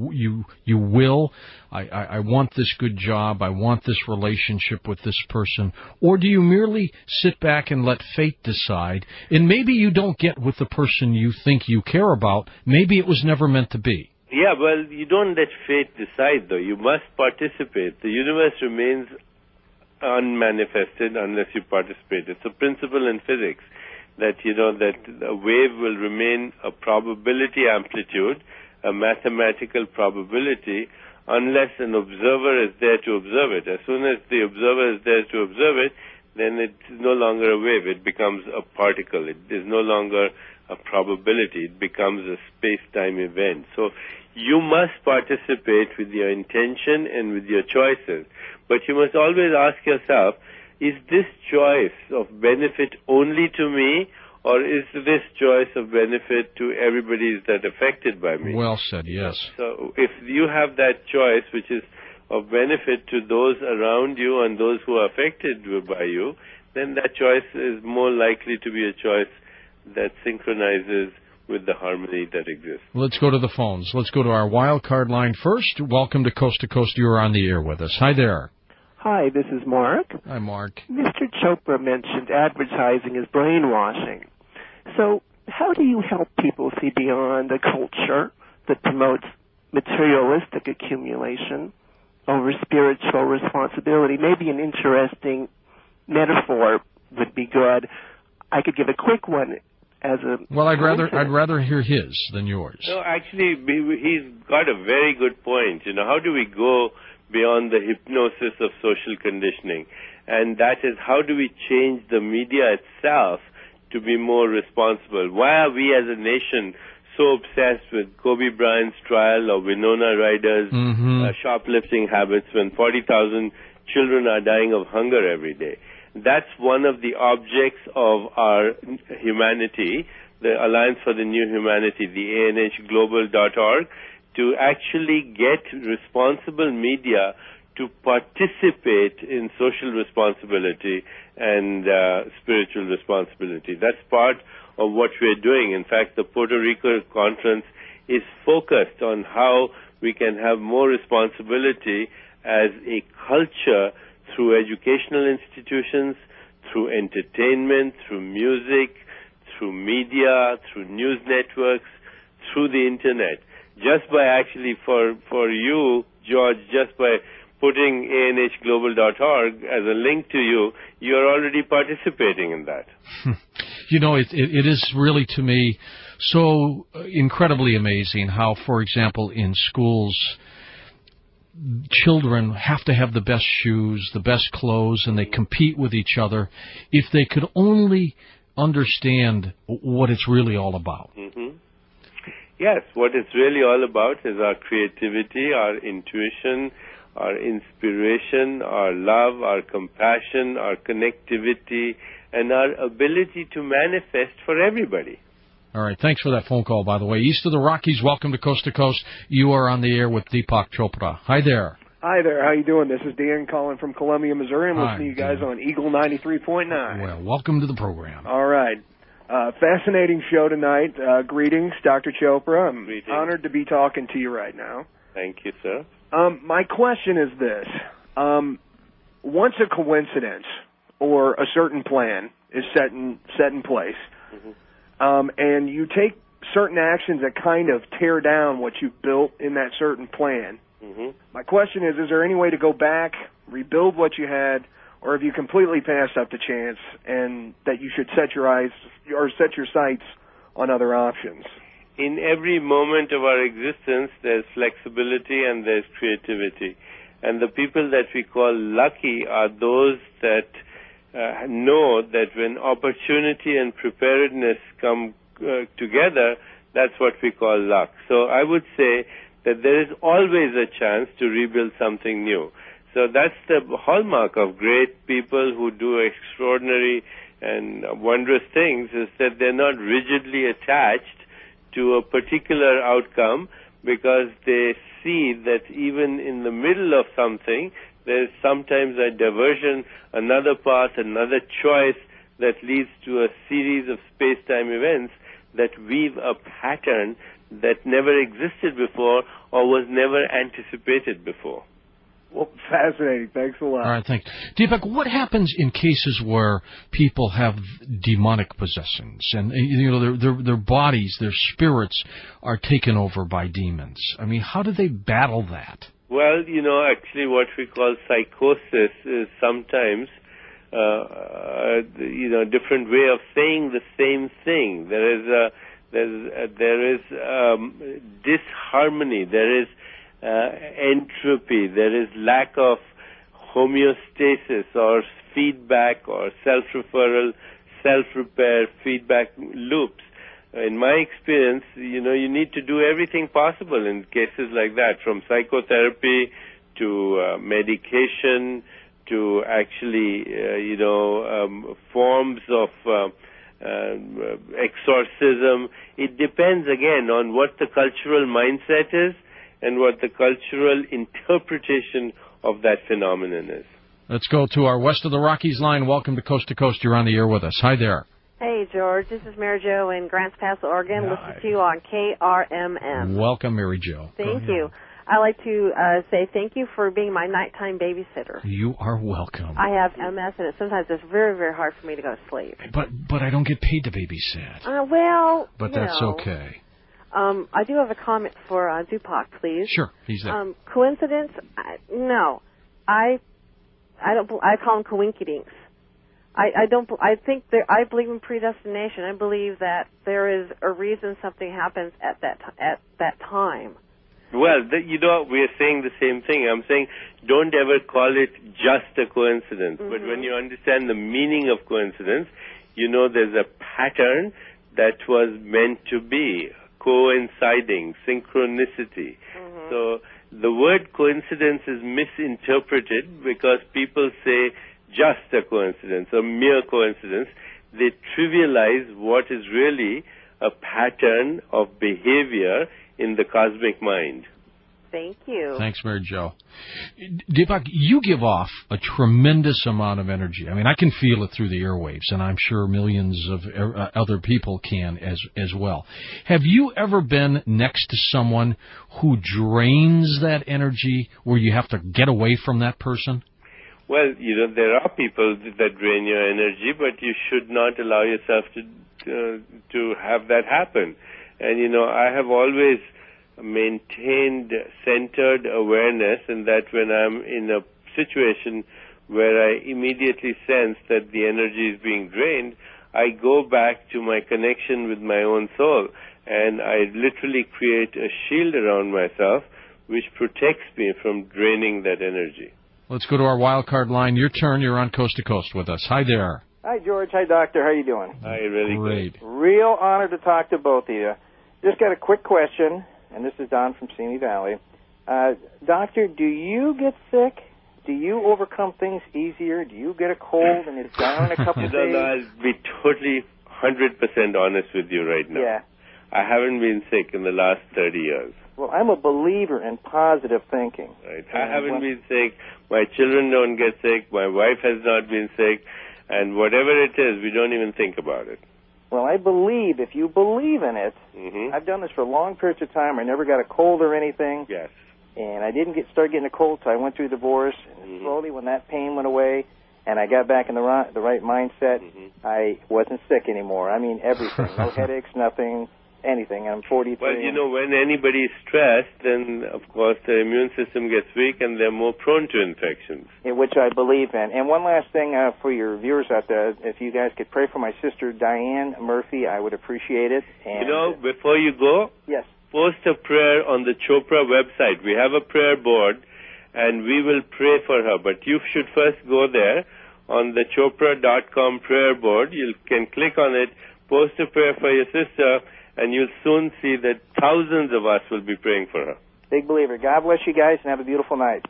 will, I want this good job, I want this relationship with this person, or do you merely sit back and let fate decide, and maybe you don't get with the person you think you care about, maybe it was never meant to be? Yeah, well, you don't let fate decide, though. You must participate. The universe remains unmanifested unless you participate. It's a principle in physics that, that a wave will remain a probability amplitude, a mathematical probability, unless an observer is there to observe it. As soon as the observer is there to observe it, then it's no longer a wave. It becomes a particle. It is no longer a probability. It becomes a space-time event. So you must participate with your intention and with your choices. But you must always ask yourself, is this choice of benefit only to me, or is this choice of benefit to everybody that's affected by me? Well said, yes. So if you have that choice, which is of benefit to those around you and those who are affected by you, then that choice is more likely to be a choice that synchronizes with the harmony that exists. Let's go to the phones. Let's go to our wild card line first. Welcome to Coast to Coast. You are on the air with us. Hi there. Hi, this is Mark. Hi, Mark. Mr. Chopra mentioned advertising is brainwashing. So how do you help people see beyond a culture that promotes materialistic accumulation over spiritual responsibility? Maybe an interesting metaphor would be good. I could give a quick one as a... Well, I'd rather hear his than yours. No, actually, he's got a very good point. How do we go beyond the hypnosis of social conditioning? And that is, how do we change the media itself to be more responsible? Why are we as a nation so obsessed with Kobe Bryant's trial or Winona Ryder's shoplifting habits when 40,000 children are dying of hunger every day? That's one of the objects of our humanity, the Alliance for the New Humanity, the ANHglobal.org, to actually get responsible media to participate in social responsibility and spiritual responsibility. That's part of what we're doing. In fact, the Puerto Rico conference is focused on how we can have more responsibility as a culture through educational institutions, through entertainment, through music, through media, through news networks, through the Internet. Just by actually, for you, George, just by putting ANHglobal.org as a link to you, you're already participating in that. It is really, to me, so incredibly amazing how, for example, in schools, children have to have the best shoes, the best clothes, and they compete with each other. If they could only understand what it's really all about. Mm-hmm. Yes, what it's really all about is our creativity, our intuition, our inspiration, our love, our compassion, our connectivity, and our ability to manifest for everybody. All right. Thanks for that phone call, by the way. East of the Rockies, welcome to Coast to Coast. You are on the air with Deepak Chopra. Hi there. Hi there. How you doing? This is Dan calling from Columbia, Missouri. I'm listening to you guys on Eagle 93.9. Well, welcome to the program. All right. Fascinating show tonight. Greetings, Dr. Chopra. I'm honored to be talking to you right now. Thank you, sir. My question is this. Once a coincidence or a certain plan is set in place, and you take certain actions that kind of tear down what you built in that certain plan, my question is there any way to go back, rebuild what you had, or have you completely passed up the chance and that you should set your eyes or set your sights on other options? In every moment of our existence, there's flexibility and there's creativity. And the people that we call lucky are those that know that when opportunity and preparedness come together, that's what we call luck. So I would say that there is always a chance to rebuild something new. So that's the hallmark of great people who do extraordinary and wondrous things, is that they're not rigidly attached to a particular outcome, because they see that even in the middle of something, there's sometimes a diversion, another path, another choice that leads to a series of space-time events that weave a pattern that never existed before or was never anticipated before. Well, fascinating. Thanks a lot. All right, thanks. Deepak, what happens in cases where people have demonic possessions and their bodies, their spirits are taken over by demons? I mean, how do they battle that? Well, actually what we call psychosis is sometimes different way of saying the same thing. There is disharmony, there is entropy, there is lack of homeostasis or feedback or self-referral, self-repair, feedback loops. In my experience, you need to do everything possible in cases like that, from psychotherapy to medication to actually, forms of exorcism. It depends, again, on what the cultural mindset is and what the cultural interpretation of that phenomenon is. Let's go to our West of the Rockies line. Welcome to Coast. You're on the air with us. Hi there. Hey, George. This is Mary Jo in Grants Pass, Oregon. Listen to you on KRMM. Welcome, Mary Jo. Thank you. I'd like to say thank you for being my nighttime babysitter. You are welcome. I have MS, and sometimes it's very, very hard for me to go to sleep. But I don't get paid to babysit. But that's okay. I do have a comment for Dupac, please. Sure, he's there. Coincidence? No. I call them coinkydinks. I believe in predestination. I believe that there is a reason something happens at that time. Well, we're saying the same thing. I'm saying don't ever call it just a coincidence. Mm-hmm. But when you understand the meaning of coincidence, there's a pattern that was meant to be, coinciding, synchronicity. Mm-hmm. So the word coincidence is misinterpreted because people say just a coincidence, a mere coincidence. They trivialize what is really a pattern of behavior in the cosmic mind. Thank you. Thanks, Mary Jo. Deepak, you give off a tremendous amount of energy. I mean, I can feel it through the airwaves, and I'm sure millions of other people can as well. Have you ever been next to someone who drains that energy, where you have to get away from that person? Well, there are people that drain your energy, but you should not allow yourself to have that happen. And, I have always maintained centered awareness, and that when I'm in a situation where I immediately sense that the energy is being drained, I go back to my connection with my own soul, and I literally create a shield around myself which protects me from draining that energy. Let's go to our wild card line. Your turn. You're on Coast to Coast with us. Hi there. Hi, George. Hi, Doctor. How you doing? Hi, really great. Good. Real honor to talk to both of you. Just got a quick question, and this is Don from Simi Valley. Doctor, do you get sick? Do you overcome things easier? Do you get a cold and it's down in a couple of days? I'll be totally 100% honest with you right now. Yeah. I haven't been sick in the last 30 years. Well, I'm a believer in positive thinking. Right. I haven't been sick. My children don't get sick. My wife has not been sick. And whatever it is, we don't even think about it. Well, I believe if you believe in it, I've done this for long periods of time. I never got a cold or anything. Yes. And I didn't start getting a cold until I went through divorce. And slowly, when that pain went away and I got back in the right mindset, I wasn't sick anymore. I mean, everything. No headaches, nothing, anything. I'm 43. Well, when anybody is stressed, then, of course, the immune system gets weak and they're more prone to infections. In which I believe in. And one last thing for your viewers out there, if you guys could pray for my sister, Diane Murphy, I would appreciate it. And, before you go, yes, post a prayer on the Chopra website. We have a prayer board, and we will pray for her. But you should first go there on the Chopra.com prayer board. You can click on it, post a prayer for your sister, and you'll soon see that thousands of us will be praying for her. Big believer. God bless you guys, and have a beautiful night.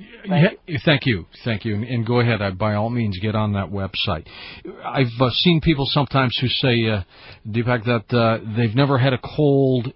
Thank you. And go ahead. By all means, get on that website. I've seen people sometimes who say, Deepak, that they've never had a cold.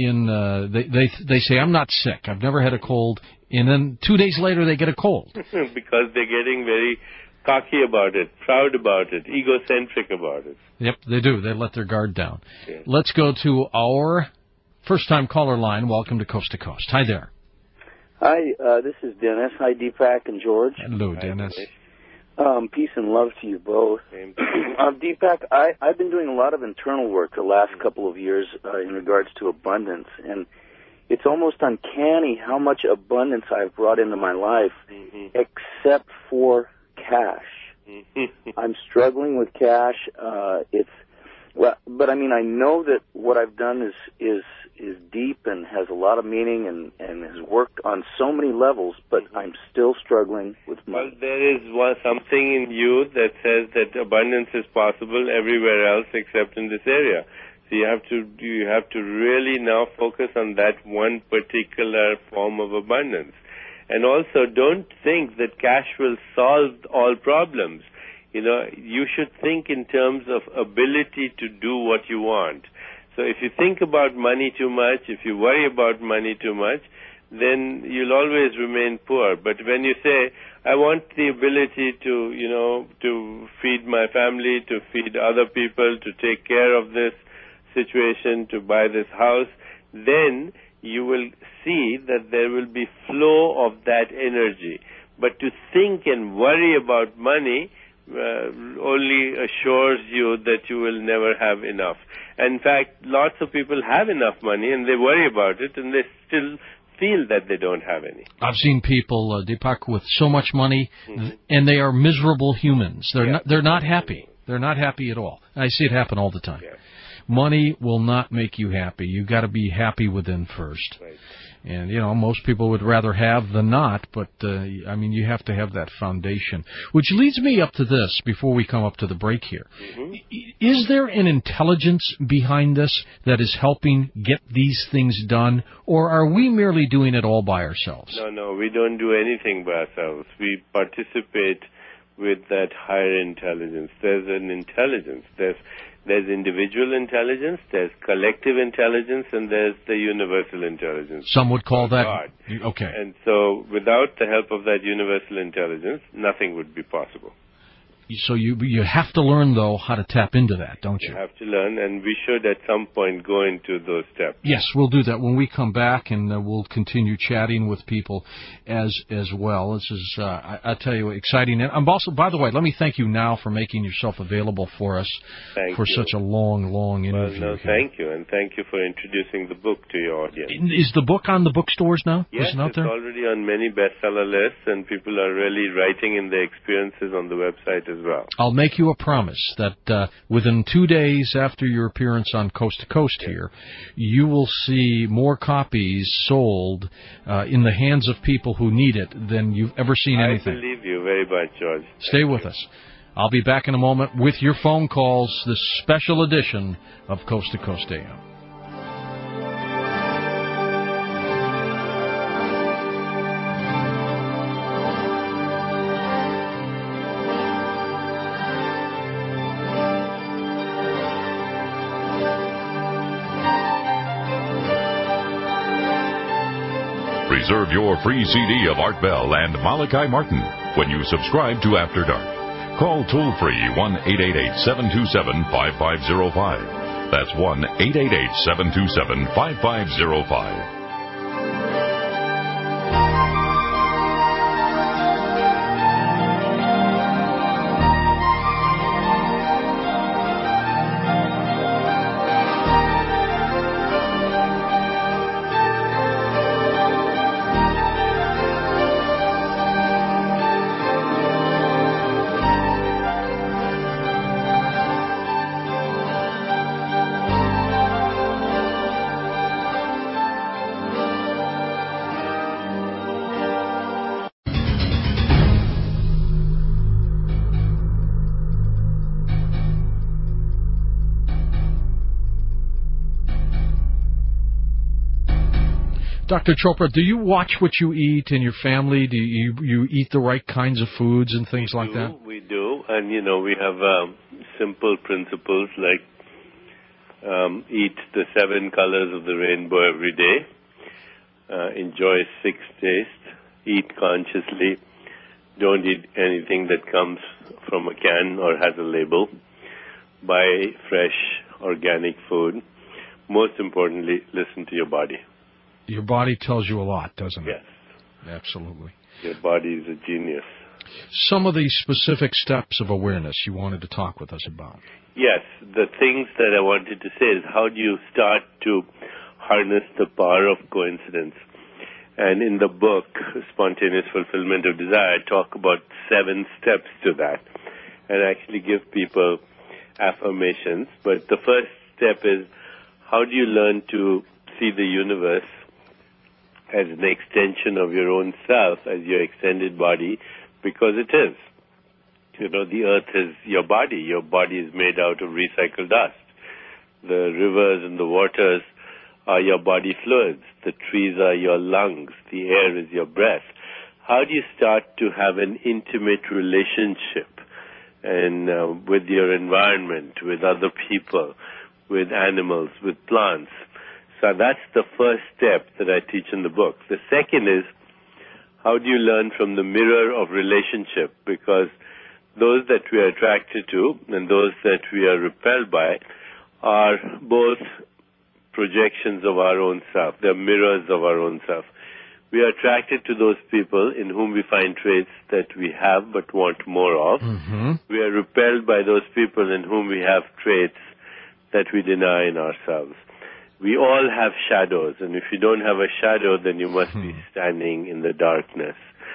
They say, I'm not sick. I've never had a cold. And then 2 days later, they get a cold. Because they're getting very cocky about it, proud about it, egocentric about it. Yep, they do. They let their guard down. Yeah. Let's go to our first-time caller line. Welcome to Coast. Hi there. Hi, this is Dennis. Hi, Deepak and George. Hello, Dennis. Peace and love to you both. Deepak, I've been doing a lot of internal work the last couple of years in regards to abundance, and it's almost uncanny how much abundance I've brought into my life, except for cash. I'm struggling with cash. But I mean, I know that what I've done is deep and has a lot of meaning and has worked on so many levels, but I'm still struggling with money. Well, there is something in you that says that abundance is possible everywhere else except in this area. So you have to really now focus on that one particular form of abundance. And also, don't think that cash will solve all problems. You know, you should think in terms of ability to do what you want. So if you think about money too much, if you worry about money too much, then you'll always remain poor. But when you say, I want the ability to feed my family, to feed other people, to take care of this situation, to buy this house, then you will see that there will be flow of that energy. But to think and worry about money only assures you that you will never have enough. In fact, lots of people have enough money and they worry about it and they still feel that they don't have any. I've seen people, Deepak, with so much money and they are miserable humans. They're not happy. They're not happy at all. I see it happen all the time. Yeah. Money will not make you happy. You've got to be happy within first. Right. And, most people would rather have than not, but, you have to have that foundation. Which leads me up to this before we come up to the break here. Is there an intelligence behind this that is helping get these things done, or are we merely doing it all by ourselves? No, we don't do anything by ourselves. We participate with that higher intelligence. There's an intelligence. There's individual intelligence, there's collective intelligence, and there's the universal intelligence. Some would call that God. Okay. And so without the help of that universal intelligence, nothing would be possible. So you have to learn, though, how to tap into that, don't you? You have to learn, and we should at some point go into those steps. Yes, we'll do that when we come back, and we'll continue chatting with people as well. This is, I tell you, exciting. And I'm also, by the way, let me thank you now for making yourself available for us such a long interview. Well, thank you, and thank you for introducing the book to your audience. Is the book on the bookstores now? Yes, it's already on many bestseller lists, and people are really writing in their experiences on the website as well. I'll make you a promise that within 2 days after your appearance on Coast to Coast here, you will see more copies sold in the hands of people who need it than you've ever seen anything. I believe you very much, George. Stay with us. I'll be back in a moment with your phone calls, this special edition of Coast to Coast AM. Reserve your free CD of Art Bell and Malachi Martin when you subscribe to After Dark. Call toll-free 1-888-727-5505. That's 1-888-727-5505. Dr. Chopra, do you watch what you eat in your family? Do you eat the right kinds of foods and things like that? We do, and we have simple principles like eat the 7 colors of the rainbow every day, enjoy 6 tastes, eat consciously, don't eat anything that comes from a can or has a label, buy fresh organic food. Most importantly, listen to your body. Your body tells you a lot, doesn't it? Yes. Absolutely. Your body is a genius. Some of the specific steps of awareness you wanted to talk with us about. Yes, the things that I wanted to say is how do you start to harness the power of coincidence? And in the book, Spontaneous Fulfillment of Desire, I talk about 7 steps to that and actually give people affirmations. But the first step is how do you learn to see the universe as an extension of your own self, as your extended body, because it is. You know, the earth is your body. Your body is made out of recycled dust. The rivers and the waters are your body fluids. The trees are your lungs. The air is your breath. How do you start to have an intimate relationship and with your environment, with other people, with animals, with plants? So that's the first step that I teach in the book. The second is how do you learn from the mirror of relationship? Because those that we are attracted to and those that we are repelled by are both projections of our own self. They're mirrors of our own self. We are attracted to those people in whom we find traits that we have but want more of. Mm-hmm. We are repelled by those people in whom we have traits that we deny in ourselves. We all have shadows, and if you don't have a shadow, then you must be standing in the darkness.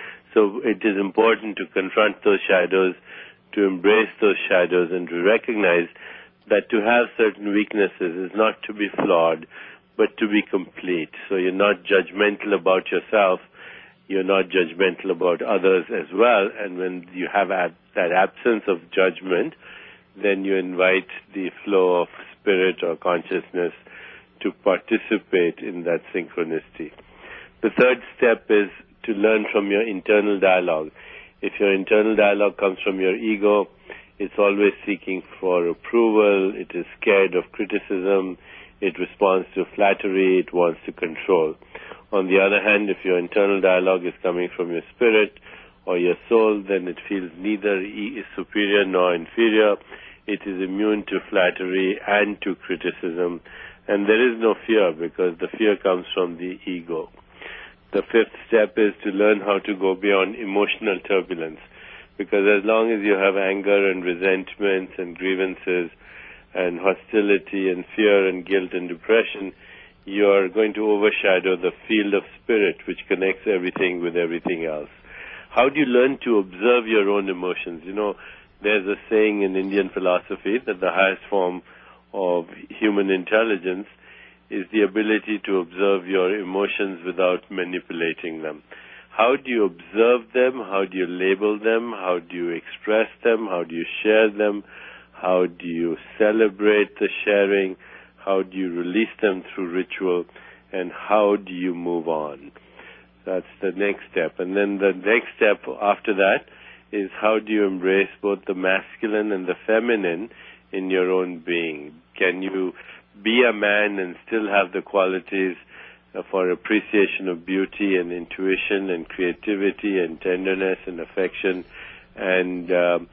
So it is important to confront those shadows, to embrace those shadows, and to recognize that to have certain weaknesses is not to be flawed, but to be complete. So you're not judgmental about yourself, you're not judgmental about others as well, and when you have that absence of judgment, then you invite the flow of spirit or consciousness to participate in that synchronicity. The third step is to learn from your internal dialogue. If your internal dialogue comes from your ego, it's always seeking for approval, it is scared of criticism, it responds to flattery, it wants to control. On the other hand, if your internal dialogue is coming from your spirit or your soul, then it feels neither superior nor inferior. It is immune to flattery and to criticism, and there is no fear because the fear comes from the ego. The fifth step is to learn how to go beyond emotional turbulence, because as long as you have anger and resentments and grievances and hostility and fear and guilt and depression, you are going to overshadow the field of spirit which connects everything with everything else. How do you learn to observe your own emotions? You know, there's a saying in Indian philosophy that the highest form of human intelligence is the ability to observe your emotions without manipulating them. How do you observe them? How do you label them? How do you express them? How do you share them? How do you celebrate the sharing? How do you release them through ritual? And how do you move on? That's the next step. And then the next step after that is how do you embrace both the masculine and the feminine in your own being? Can you be a man and still have the qualities for appreciation of beauty and intuition and creativity and tenderness and affection and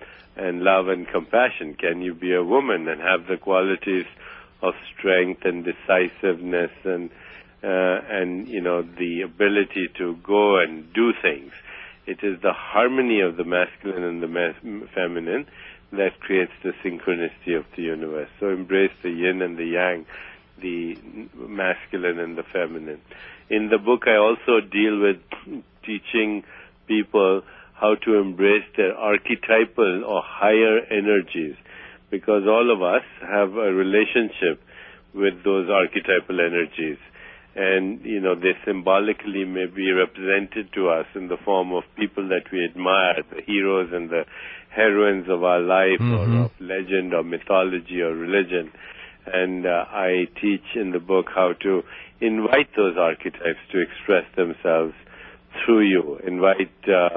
love and compassion? Can you be a woman and have the qualities of strength and decisiveness and you know, the ability to go and do things? It is the harmony of the masculine and the feminine that creates the synchronicity of the universe. So embrace the yin and the yang, the masculine and the feminine. In the book, I also deal with teaching people how to embrace their archetypal or higher energies, because all of us have a relationship with those archetypal energies. And, you know, they symbolically may be represented to us in the form of people that we admire, the heroes and the heroines of our life, or of legend or mythology or religion. And I teach in the book how to invite those archetypes to express themselves through you. Invite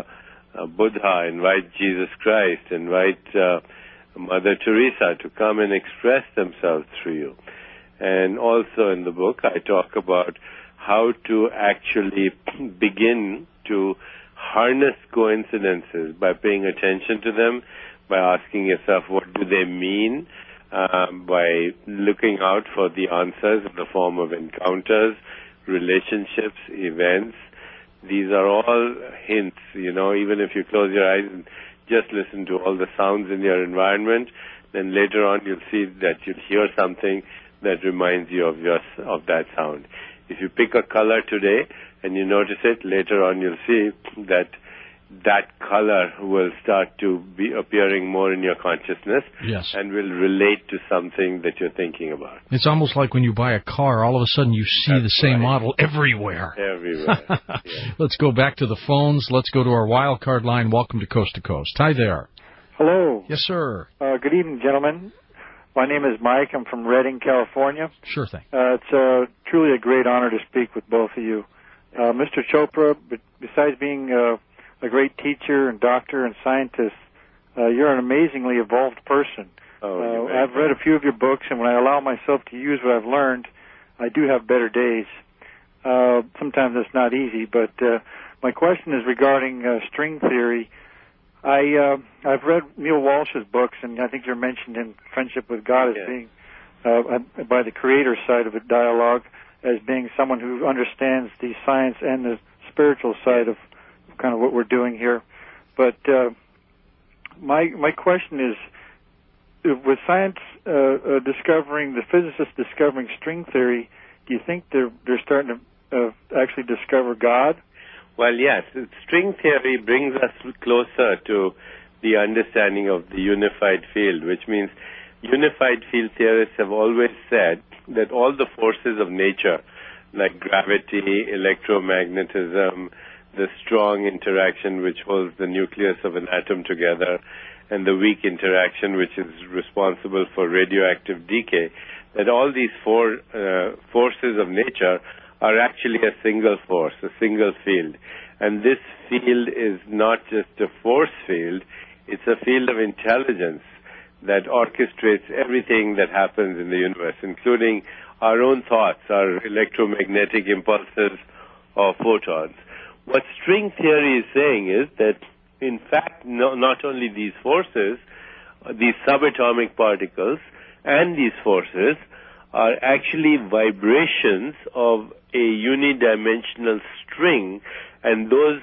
Buddha, invite Jesus Christ, invite Mother Teresa to come and express themselves through you. And also in the book, I talk about how to actually begin to harness coincidences by paying attention to them, by asking yourself, what do they mean? By looking out for the answers in the form of encounters, relationships, events, These are all hints, even if you close your eyes and just listen to all the sounds in your environment, then later on you'll see that you'll hear something that reminds you of that sound. If you pick a color today and you notice it, later on you'll see that color will start to be appearing more in your consciousness. Yes. And will relate to something that you're thinking about. It's almost like when you buy a car, all of a sudden you see the same model everywhere. Everywhere. Yeah. Let's go back to the phones. Let's go to our wild card line. Welcome to Coast to Coast. Hi there. Hello. Yes, sir. Good evening, gentlemen. My name is Mike. I'm from Redding, California. Sure thing. It's truly a great honor to speak with both of you. Mr. Chopra, besides being a great teacher and doctor and scientist, you're an amazingly evolved person. I've read a few of your books, and when I allow myself to use what I've learned, I do have better days. Sometimes it's not easy, but my question is regarding string theory. I've read Neil Walsh's books, and I think you're mentioned in Friendship with God as being, by the creator side of a dialogue, as being someone who understands the science and the spiritual side of kind of what we're doing here. But my question is, with science discovering, the physicists discovering string theory, do you think they're starting to actually discover God? Well, yes. String theory brings us closer to the understanding of the unified field, which means unified field theorists have always said that all the forces of nature, like gravity, electromagnetism, the strong interaction which holds the nucleus of an atom together, and the weak interaction which is responsible for radioactive decay, that all these four forces of nature are actually a single force, a single field. And this field is not just a force field, it's a field of intelligence that orchestrates everything that happens in the universe, including our own thoughts, our electromagnetic impulses or photons. What string theory is saying is that, in fact, not only these forces, these subatomic particles and these forces are actually vibrations of a unidimensional string, and those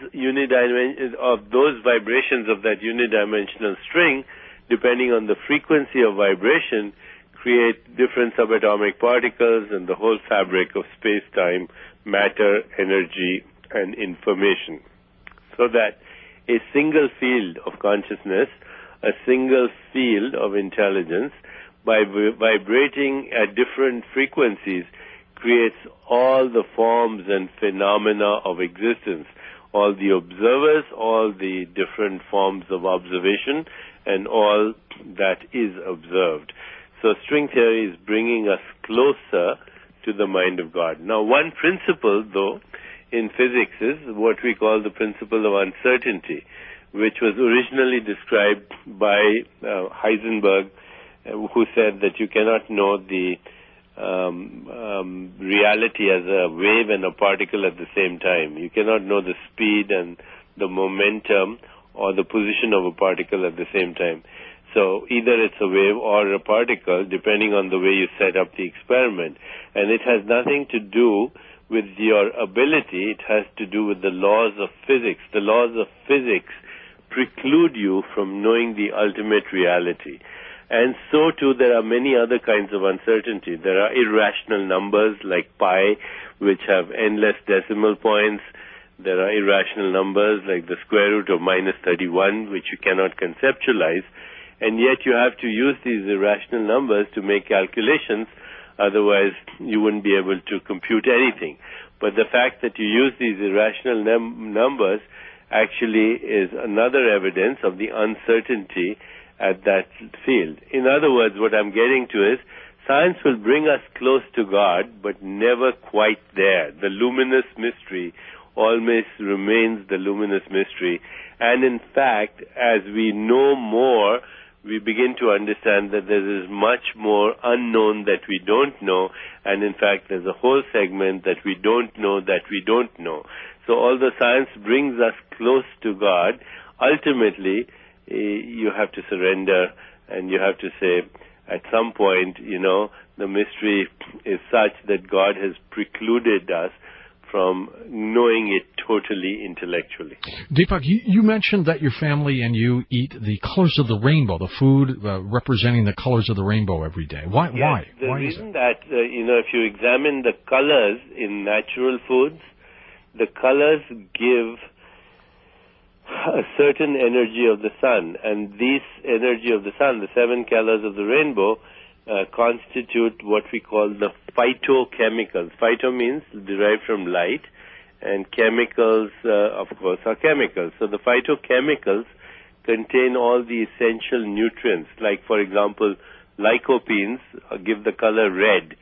vibrations of that unidimensional string, depending on the frequency of vibration, create different subatomic particles and the whole fabric of space-time, matter, energy, and information. So that a single field of consciousness, a single field of intelligence, by vibrating at different frequencies, creates all the forms and phenomena of existence, all the observers, all the different forms of observation, and all that is observed. So string theory is bringing us closer to the mind of God. Now, one principle, though, in physics is what we call the principle of uncertainty, which was originally described by Heisenberg, who said that you cannot know the reality as a wave and a particle at the same time. You cannot know the speed and the momentum or the position of a particle at the same time. So either it's a wave or a particle, depending on the way you set up the experiment. And it has nothing to do with your ability. It has to do with the laws of physics. The laws of physics preclude you from knowing the ultimate reality. And so, too, there are many other kinds of uncertainty. There are irrational numbers like pi, which have endless decimal points. There are irrational numbers like the square root of minus 31, which you cannot conceptualize. And yet you have to use these irrational numbers to make calculations. Otherwise, you wouldn't be able to compute anything. But the fact that you use these irrational numbers actually is another evidence of the uncertainty at that field. In other words, what I'm getting to is science will bring us close to God, but never quite there. The luminous mystery always remains the luminous mystery. And in fact, as we know more, we begin to understand that there is much more unknown that we don't know, and in fact there's a whole segment that we don't know that we don't know. So although science brings us close to God, ultimately you have to surrender and you have to say, at some point, the mystery is such that God has precluded us from knowing it totally intellectually. Deepak, you mentioned that your family and you eat the colors of the rainbow, the food representing the colors of the rainbow every day. Why? Yes, Why? The Why reason is that, if you examine the colors in natural foods, the colors give a certain energy of the sun, and this energy of the sun, the 7 colors of the rainbow, constitute what we call the phytochemicals. Phyto means derived from light, and chemicals, of course, are chemicals. So the phytochemicals contain all the essential nutrients, like, for example, lycopenes give the color red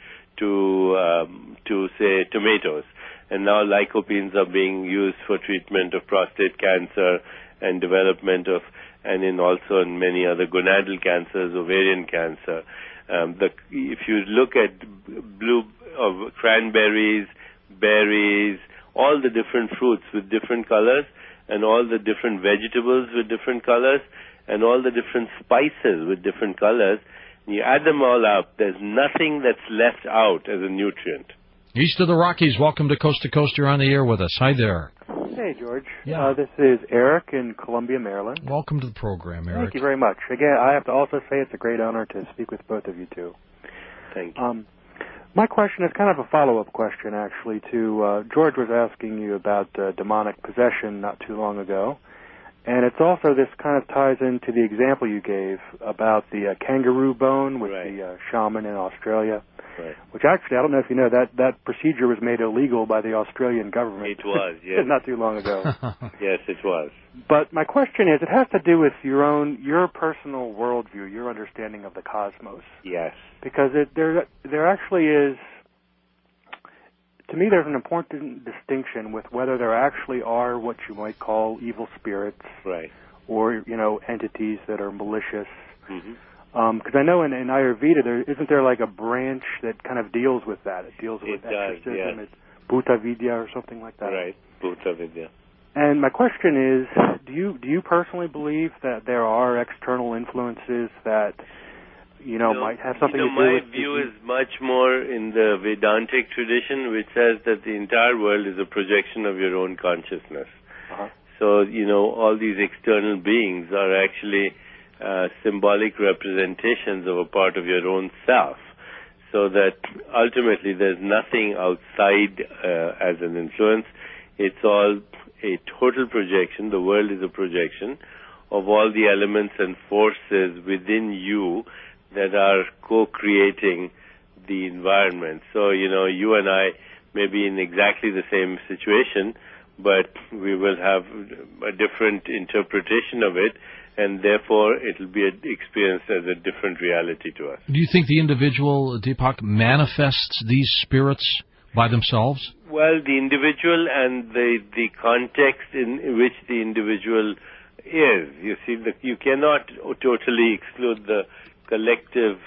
to say, tomatoes. And now lycopenes are being used for treatment of prostate cancer and development of, and also in many other gonadal cancers, ovarian cancer. If you look at cranberries, berries, all the different fruits with different colors, and all the different vegetables with different colors, and all the different spices with different colors, you add them all up, there's nothing that's left out as a nutrient. East of the Rockies, welcome to Coast. You're on the air with us. Hi there. Hey, George. Yeah. This is Eric in Columbia, Maryland. Welcome to the program, Eric. Thank you very much. Again, I have to also say it's a great honor to speak with both of you, too. Thank you. My question is kind of a follow-up question, actually, to George was asking you about demonic possession not too long ago. And it's also, this kind of ties into the example you gave about the kangaroo bone with the shaman in Australia. Right. Which actually, I don't know if you know, that procedure was made illegal by the Australian government. It was, yes. Not too long ago. Yes, it was. But my question is, it has to do with your personal worldview, your understanding of the cosmos. Yes. Because there actually is, to me, there's an important distinction with whether there actually are what you might call evil spirits, right, or entities that are malicious. Mm-hmm. Because I know in Ayurveda, isn't there like a branch that kind of deals with that? It deals with exorcism. Yes. It's Bhuta Vidya or something like that. Right, Bhuta Vidya. And my question is, do you personally believe that there are external influences that might have something to do with? My view is much more in the Vedantic tradition, which says that the entire world is a projection of your own consciousness. Uh-huh. So all these external beings are actually symbolic representations of a part of your own self, so that ultimately there's nothing outside as an influence. It's all a total projection. The world is a projection of all the elements and forces within you that are co-creating the environment. So, you and I may be in exactly the same situation, but we will have a different interpretation of it, and therefore it will be experienced as a different reality to us. Do you think the individual, Deepak, manifests these spirits by themselves? Well, the individual and the context in which the individual is. You see, you cannot totally exclude the collective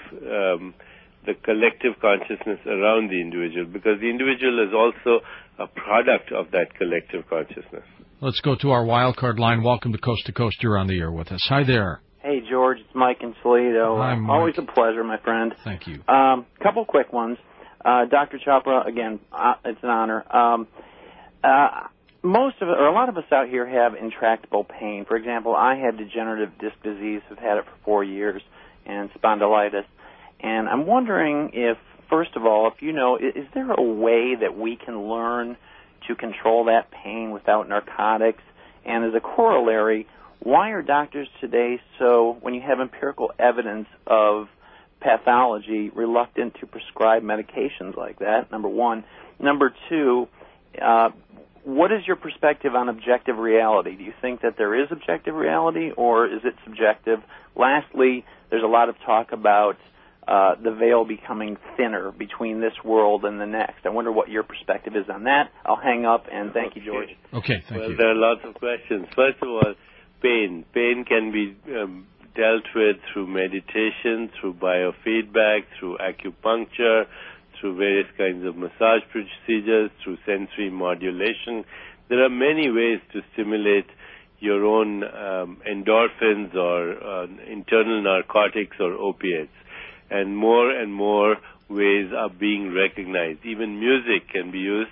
consciousness around the individual, because the individual is also a product of that collective consciousness. Let's go to our wildcard line. Welcome to Coast. You're on the air with us. Hi there. Hey, George. It's Mike in Toledo. Hi, Mike. Always a pleasure, my friend. Thank you. Couple quick ones. Dr. Chopra, again, it's an honor. A lot of us out here have intractable pain. For example, I had degenerative disc disease, have had it for 4 years, and spondylitis. And I'm wondering if, first of all, is there a way that we can learn to control that pain without narcotics? And as a corollary, why are doctors today so, when you have empirical evidence of pathology, reluctant to prescribe medications like that, number one? Number two, what is your perspective on objective reality? Do you think that there is objective reality, or is it subjective? Lastly, there's a lot of talk about the veil becoming thinner between this world and the next. I wonder what your perspective is on that. I'll hang up, and thank you, George. Okay, thank you. There are lots of questions. First of all, pain. Pain can be dealt with through meditation, through biofeedback, through acupuncture, through various kinds of massage procedures, through sensory modulation. There are many ways to stimulate your own endorphins or internal narcotics or opiates. And more ways are being recognized. Even music can be used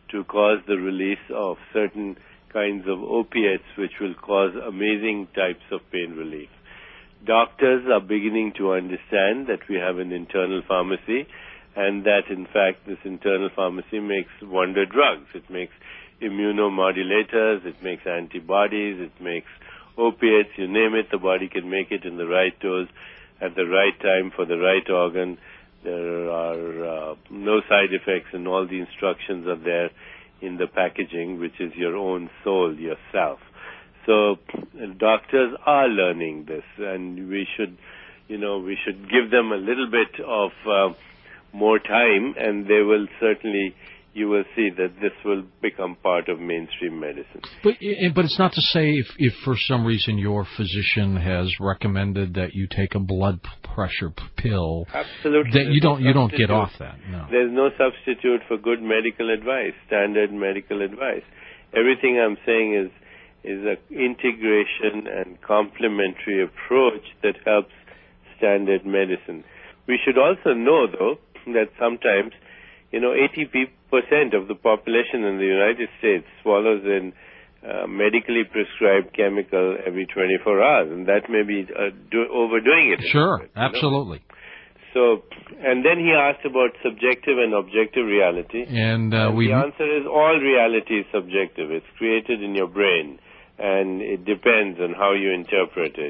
to cause the release of certain kinds of opiates which will cause amazing types of pain relief. Doctors are beginning to understand that we have an internal pharmacy and that, in fact, this internal pharmacy makes wonder drugs. It makes immunomodulators, it makes antibodies, it makes opiates, you name it, the body can make it in the right dose at the right time for the right organ. There are no side effects, and all the instructions are there in the packaging, which is your own soul, yourself. So doctors are learning this, and we should give them a little bit of more time, and they will certainly, you will see that this will become part of mainstream medicine. But it's not to say if for some reason your physician has recommended that you take a blood pressure pill, absolutely, that you don't get off that. No. There's no substitute for good medical advice, standard medical advice. Everything I'm saying is an integration and complementary approach that helps standard medicine. We should also know, though, that sometimes 80% of the population in the United States swallows in medically prescribed chemical every 24 hours, and that may be overdoing it. Sure, absolutely. So, and then he asked about subjective and objective reality, and the answer is all reality is subjective. It's created in your brain, and it depends on how you interpret it.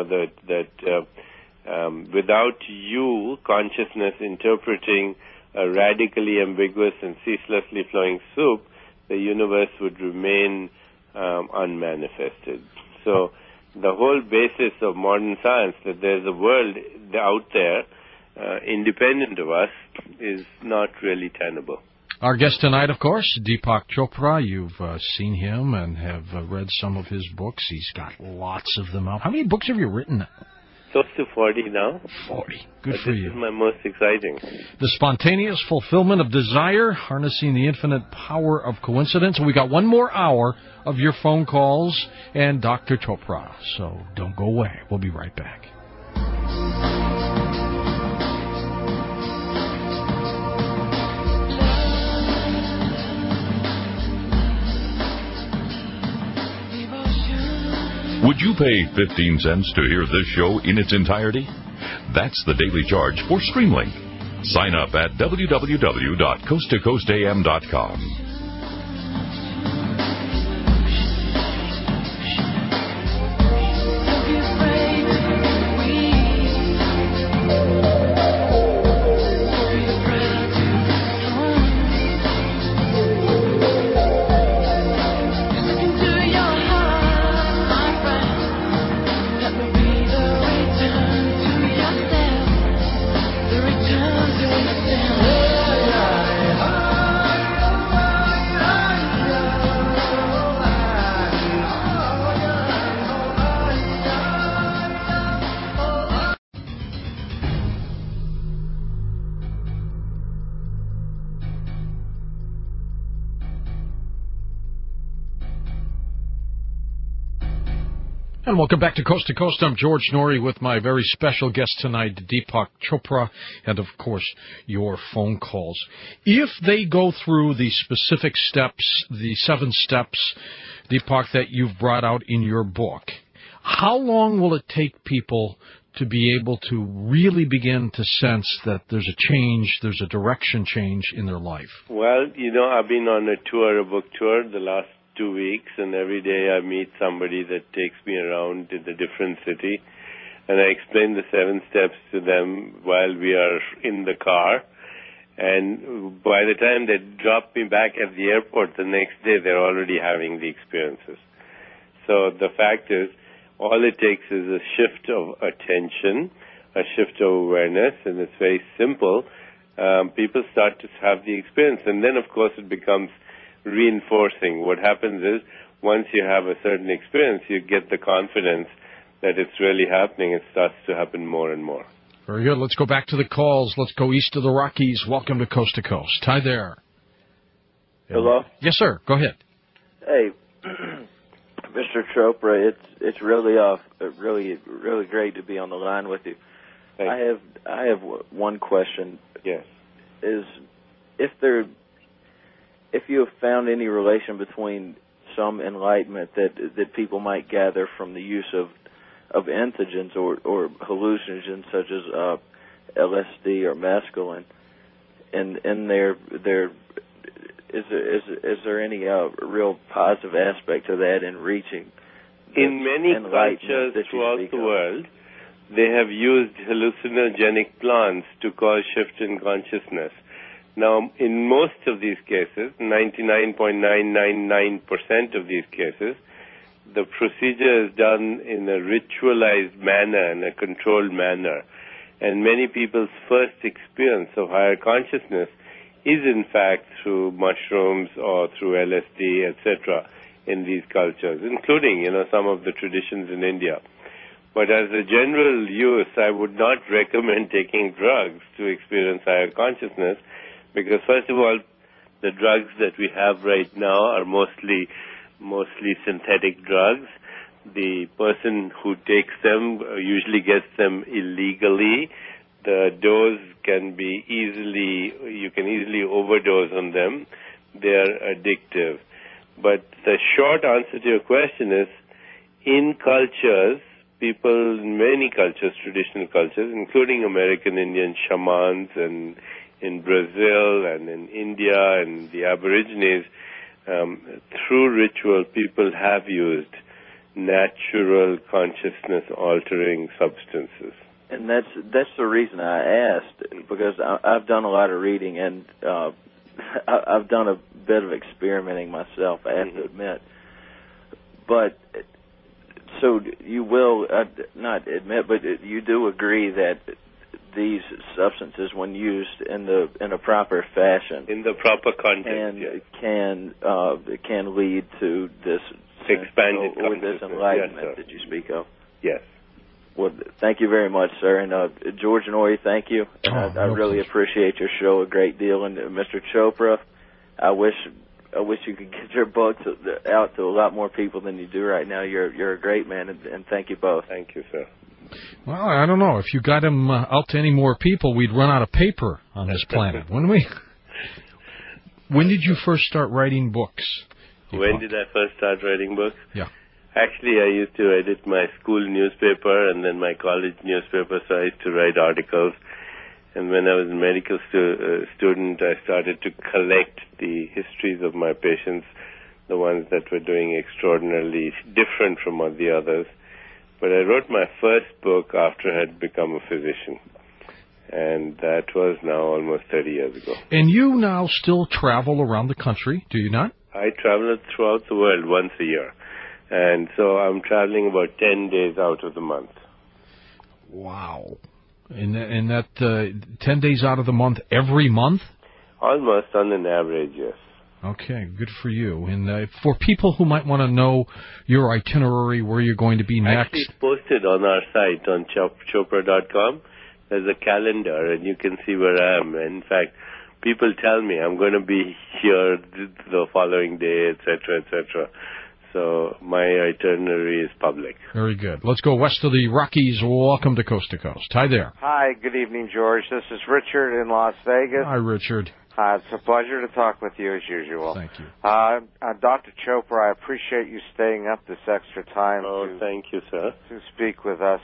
Without you, consciousness, interpreting a radically ambiguous and ceaselessly flowing soup, the universe would remain unmanifested. So the whole basis of modern science, that there's a world out there independent of us, is not really tenable. Our guest tonight, of course, Deepak Chopra. You've seen him and have read some of his books. He's got lots of them out. How many books have you written? Close to 40 now. 40. Good for you. This is my most exciting. The Spontaneous Fulfillment of Desire, Harnessing the Infinite Power of Coincidence. We got one more hour of your phone calls and Dr. Chopra. So don't go away. We'll be right back. Would you pay 15 cents to hear this show in its entirety? That's the daily charge for Streamlink. Sign up at www.coasttocoastam.com. And welcome back to Coast. I'm George Norrie with my very special guest tonight, Deepak Chopra, and, of course, your phone calls. If they go through the specific steps, the 7 steps, Deepak, that you've brought out in your book, how long will it take people to be able to really begin to sense that there's a change, there's a direction change in their life? Well, I've been on a book tour, the last 2 weeks, and every day I meet somebody that takes me around in a different city, and I explain the 7 steps to them while we are in the car, and by the time they drop me back at the airport the next day, they're already having the experiences. So the fact is, all it takes is a shift of attention, a shift of awareness, and it's very simple. People start to have the experience, and then, of course, it becomes reinforcing. What happens is, once you have a certain experience, you get the confidence that it's really happening. It starts to happen more and more. Very good. Let's go back to the calls. Let's go east of the Rockies. Welcome to Coast. Hi there. Hello? Yes, sir. Go ahead. Hey, Mr. Chopra, it's really great to be on the line with you. I have one question. Yes. Is if there if you have found any relation between some enlightenment that people might gather from the use of entheogens or hallucinogens such as LSD or mescaline, and there is there any real positive aspect to that in reaching? In many cultures throughout the world, they have used hallucinogenic plants to cause shift in consciousness. Now, in most of these cases, 99.999% of these cases, the procedure is done in a ritualized manner, in a controlled manner. And many people's first experience of higher consciousness is in fact through mushrooms or through LSD, etc., in these cultures, including, some of the traditions in India. But as a general use, I would not recommend taking drugs to experience higher consciousness, because first of all, the drugs that we have right now are mostly synthetic drugs. The person who takes them usually gets them illegally. The dose you can easily overdose on them. They are addictive. But the short answer to your question is, in cultures, people in many cultures, traditional cultures, including American Indian shamans and in Brazil and in India and the Aborigines, through ritual, people have used natural consciousness-altering substances. And that's the reason I asked, because I've done a lot of reading and I've done a bit of experimenting myself, I have to admit. But so you will not admit, but you do agree that these substances, when used in a proper fashion, in the proper context, can lead to this expanded or this enlightenment that you speak of. Yes. Well, thank you very much, sir. And George Noory, thank you. And I really appreciate your show a great deal. And Mr. Chopra, I wish you could get your book out to a lot more people than you do right now. You're a great man, and thank you both. Thank you, sir. Well, I don't know. If you got him out to any more people, we'd run out of paper on this planet, wouldn't we? When did you first start writing books? When did I first start writing books? Yeah. Actually, I used to edit my school newspaper and then my college newspaper, so I used to write articles. And when I was a medical student, I started to collect the histories of my patients, the ones that were doing extraordinarily different from all the others. But I wrote my first book after I had become a physician. And that was now almost 30 years ago. And you now still travel around the country, do you not? I travel throughout the world once a year. And so I'm traveling about 10 days out of the month. Wow. And that 10 days out of the month every month? Almost on an average, yes. Okay, good for you. And for people who might want to know your itinerary, where you're going to be next. Actually, it's posted on our site on chopra.com. There's a calendar, and you can see where I am. In fact, people tell me I'm going to be here the following day, etc., etc. So my itinerary is public. Very good. Let's go west of the Rockies. Welcome to Coast to Coast. Hi there. Hi, good evening, George. This is Richard in Las Vegas. Hi, Richard. It's a pleasure to talk with you as usual. Thank you. Dr. Chopra, I appreciate you staying up this extra time. Thank you, sir. To speak with us.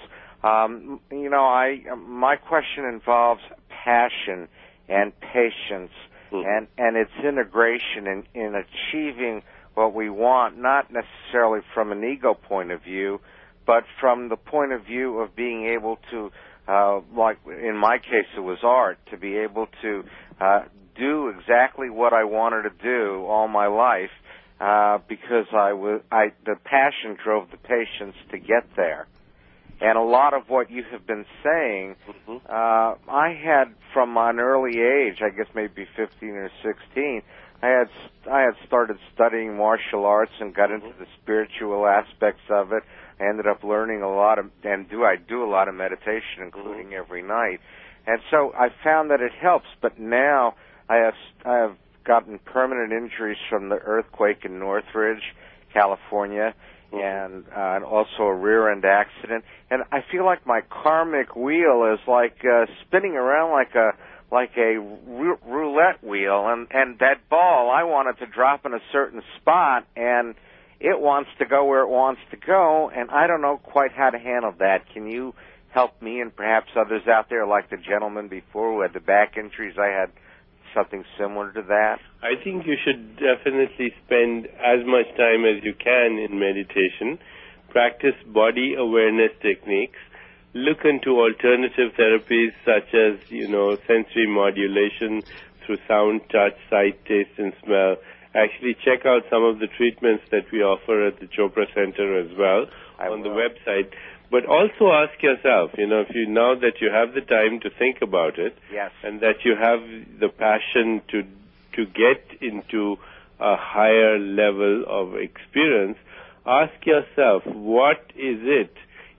My question involves passion and patience and its integration in achieving what we want, not necessarily from an ego point of view, but from the point of view of being able to, like in my case it was art, to be able to do exactly what I wanted to do all my life, because the passion drove the patience to get there. And a lot of what you have been saying, I had from an early age, I guess maybe 15 or 16, I had started studying martial arts and got into the spiritual aspects of it. I ended up learning a lot I do a lot of meditation, including every night. And so I found that it helps, but now I have gotten permanent injuries from the earthquake in Northridge, California, and also a rear-end accident. And I feel like my karmic wheel is like spinning around like roulette wheel, and that ball, I want it to drop in a certain spot, and it wants to go where it wants to go, and I don't know quite how to handle that. Can you help me and perhaps others out there, like the gentleman before who had the back injuries? I had something similar to that. I think you should definitely spend as much time as you can in meditation. Practice body awareness techniques. Look into alternative therapies such as, sensory modulation through sound, touch, sight, taste, and smell. Actually, check out some of the treatments that we offer at the Chopra Center as well on the website. But also ask yourself, now that you have the time to think about it, yes, and that you have the passion to get into a higher level of experience, ask yourself, what is it?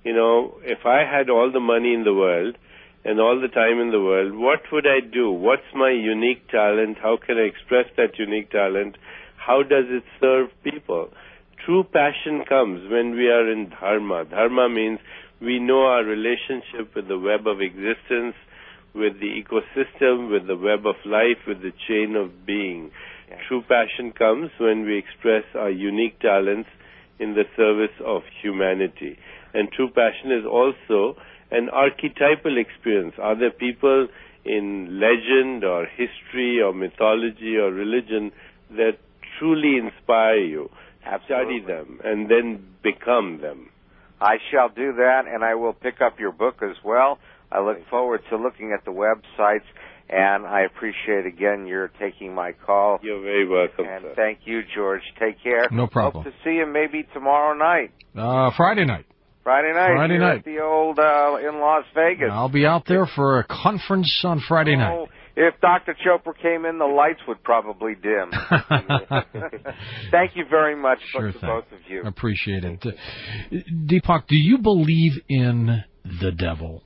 If I had all the money in the world and all the time in the world, what would I do? What's my unique talent? How can I express that unique talent? How does it serve people? True passion comes when we are in dharma. Dharma means we know our relationship with the web of existence, with the ecosystem, with the web of life, with the chain of being. Yes. True passion comes when we express our unique talents in the service of humanity. And true passion is also an archetypal experience. Are there people in legend or history or mythology or religion that truly inspire you? Absolutely. Study them and then become them. I shall do that, and I will pick up your book as well. I look forward to looking at the websites, and I appreciate, again, your taking my call. You're very welcome, and sir. thank you, George. Take care. No problem. Hope to see you maybe tomorrow night. Friday night. Friday night. At the old in Las Vegas. I'll be out there for a conference on Friday night. If Dr. Chopra came in, the lights would probably dim. Thank you very much Sure to both of you. Appreciate it. Deepak, do you believe in the devil?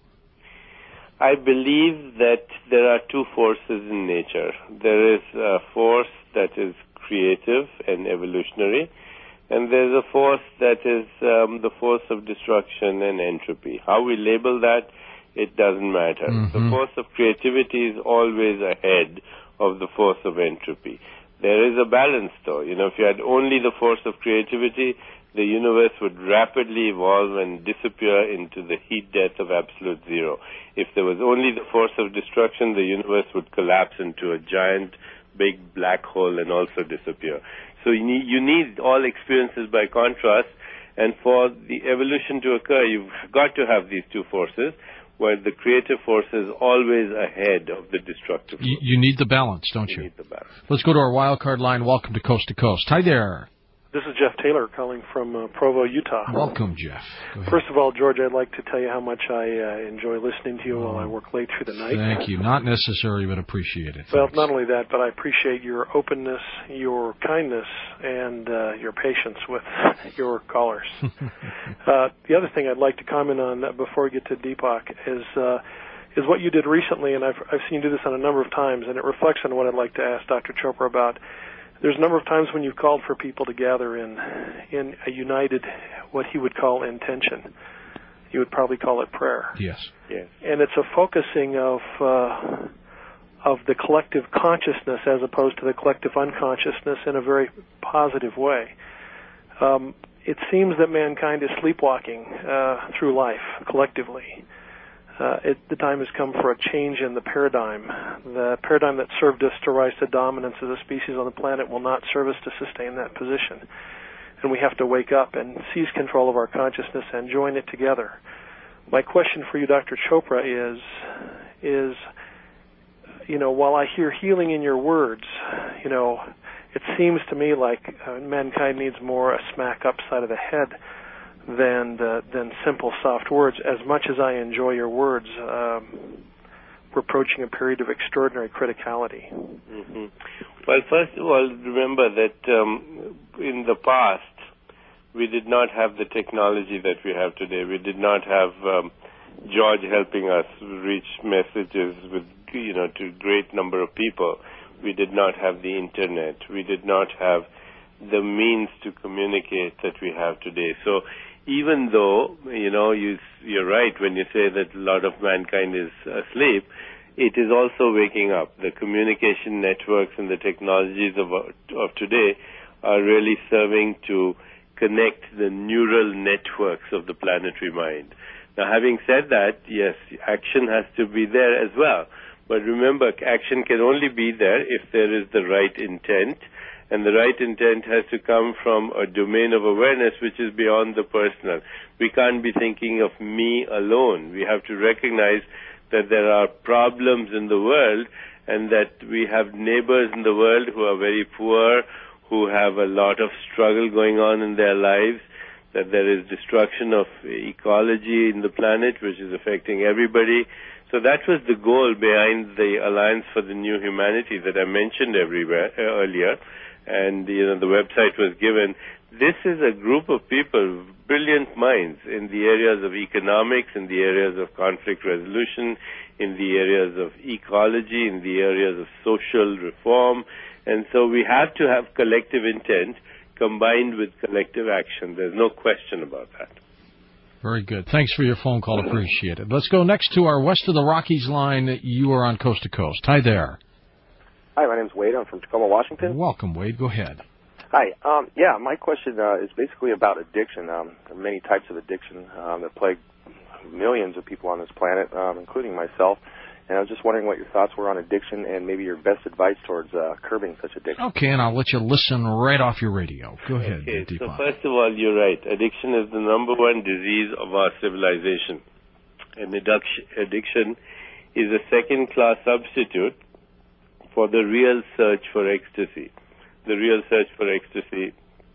I believe that there are two forces in nature. There is a force that is creative and evolutionary, and there's a force that is the force of destruction and entropy. How we label that, it doesn't matter. Mm-hmm. The force of creativity is always ahead of the force of entropy. There is a balance, though. If you had only the force of creativity, the universe would rapidly evolve and disappear into the heat death of absolute zero. If there was only the force of destruction, the universe would collapse into a giant, big black hole and also disappear. So you need all experiences by contrast, and for the evolution to occur, you've got to have these two forces, where the creative force is always ahead of the destructive force. You need the balance, don't you? You need the balance. Let's go to our wild card line. Welcome to Coast to Coast. Hi there. This is Jeff Taylor calling from Provo, Utah. Welcome, Jeff. First of all, George, I'd like to tell you how much I enjoy listening to you while I work late through the night. Thank you. Not necessary, but appreciate it. Well, not only that, but I appreciate your openness, your kindness, and your patience with your callers. The other thing I'd like to comment on before we get to Deepak is what you did recently, and I've seen you do this on a number of times, and it reflects on what I'd like to ask Dr. Chopra about. There's a number of times when you've called for people to gather in a united, what he would call intention. You would probably call it prayer. Yes. Yes. And it's a focusing of the collective consciousness as opposed to the collective unconsciousness in a very positive way. It seems that mankind is sleepwalking through life collectively. The time has come for a change in the paradigm. The paradigm that served us to rise to dominance as a species on the planet will not serve us to sustain that position. And we have to wake up and seize control of our consciousness and join it together. My question for you, Dr. Chopra, is while I hear healing in your words, it seems to me like mankind needs more a smack upside of the head than simple, soft words. As much as I enjoy your words, we're approaching a period of extraordinary criticality. Mm-hmm. Well, first of all, remember that in the past, we did not have the technology that we have today. We did not have George helping us reach messages with, to a great number of people. We did not have the internet. We did not have the means to communicate that we have today. So even though, you're right when you say that a lot of mankind is asleep, it is also waking up. The communication networks and the technologies of today are really serving to connect the neural networks of the planetary mind. Now, having said that, yes, action has to be there as well. But remember, action can only be there if there is the right intent, and the right intent has to come from a domain of awareness which is beyond the personal. We can't be thinking of me alone. We have to recognize that there are problems in the world and that we have neighbors in the world who are very poor, who have a lot of struggle going on in their lives, that there is destruction of ecology in the planet which is affecting everybody. So that was the goal behind the Alliance for the New Humanity that I mentioned earlier, and the website was given. This is a group of people, brilliant minds in the areas of economics, in the areas of conflict resolution, in the areas of ecology, in the areas of social reform. And so we have to have collective intent combined with collective action. There's no question about that. Very good. Thanks for your phone call. Appreciate it. Let's go next to our West of the Rockies line. You are on Coast to Coast. Hi there. Hi, my name's Wade. I'm from Tacoma, Washington. Welcome, Wade. Go ahead. Hi. My question is basically about addiction. There are many types of addiction that plague millions of people on this planet, including myself. And I was just wondering what your thoughts were on addiction and maybe your best advice towards curbing such addiction. Okay, and I'll let you listen right off your radio. Go ahead, Okay, Deepak. so first of all, you're right. Addiction is the number one disease of our civilization. And addiction is a second-class substitute for the real search for ecstasy. The real search for ecstasy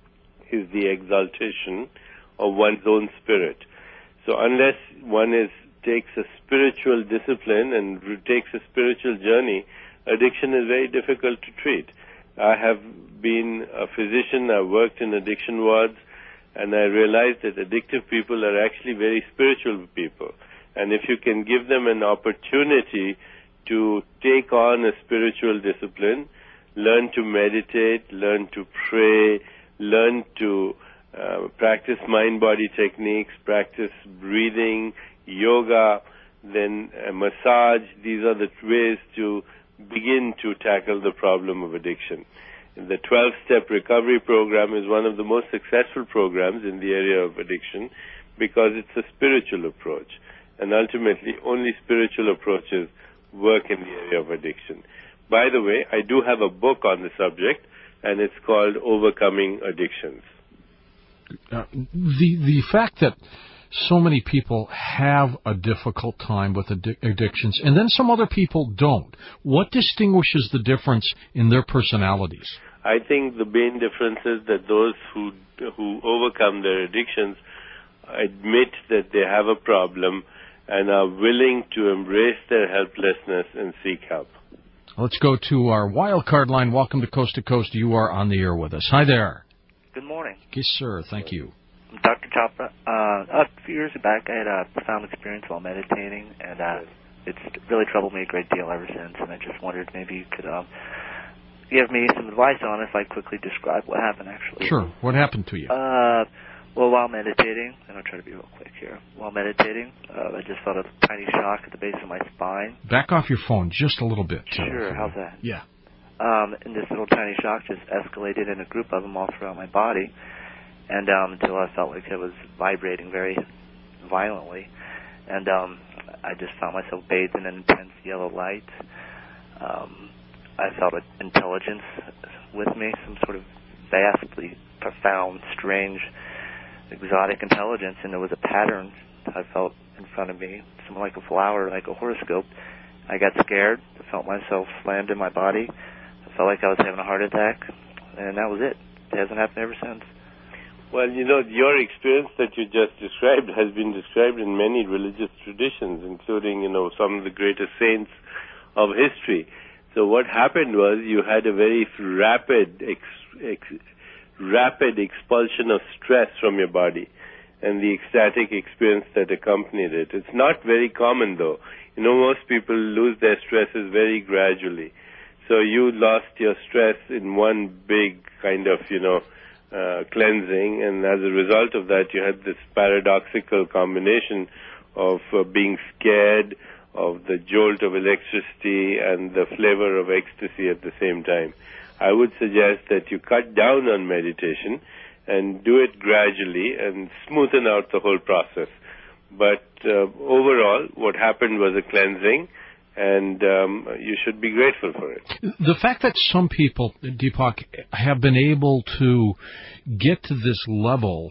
is the exaltation of one's own spirit. So unless one takes a spiritual discipline and takes a spiritual journey, addiction is very difficult to treat. I have been a physician. I've worked in addiction wards, and I realized that addictive people are actually very spiritual people. And if you can give them an opportunity to take on a spiritual discipline, learn to meditate, learn to pray, learn to practice mind-body techniques, practice breathing, yoga, then massage. These are the ways to begin to tackle the problem of addiction. The 12-step recovery program is one of the most successful programs in the area of addiction because it's a spiritual approach. And ultimately, only spiritual approaches work in the area of addiction. By the way, I do have a book on the subject, and it's called Overcoming Addictions. The fact that so many people have a difficult time with addictions, and then some other people don't, what distinguishes the difference in their personalities? I think the main difference is that those who overcome their addictions admit that they have a problem and are willing to embrace their helplessness and seek help. Let's go to our wild card line. Welcome to Coast. You are on the air with us. Hi there. Good morning. Yes, sir. Thank you. I'm Dr. Chopra. A few years back, I had a profound experience while meditating, and it's really troubled me a great deal ever since, and I just wondered maybe you could give me some advice on it if I quickly describe what happened, actually. Sure. What happened to you? Well, while meditating, and I'll try to be real quick here, while meditating, I just felt a tiny shock at the base of my spine. Back off your phone just a little bit. Sure, how's that? Yeah. And this little tiny shock just escalated in a group of them all throughout my body, and until I felt like it was vibrating very violently. And I just found myself bathed in an intense yellow light. I felt an intelligence with me, some sort of vastly profound, strange, exotic intelligence, and there was a pattern I felt in front of me, something like a flower, like a horoscope. I got scared. I felt myself slammed in my body. I felt like I was having a heart attack, and that was it. It hasn't happened ever since. Well, your experience that you just described has been described in many religious traditions, including, some of the greatest saints of history. So what happened was you had a very rapid expulsion of stress from your body and the ecstatic experience that accompanied it. It's not very common, though. Most people lose their stresses very gradually. So you lost your stress in one big kind of, cleansing, and as a result of that, you had this paradoxical combination of being scared, of the jolt of electricity and the flavor of ecstasy at the same time. I would suggest that you cut down on meditation and do it gradually and smoothen out the whole process. But overall, what happened was a cleansing, and you should be grateful for it. The fact that some people, Deepak, have been able to get to this level,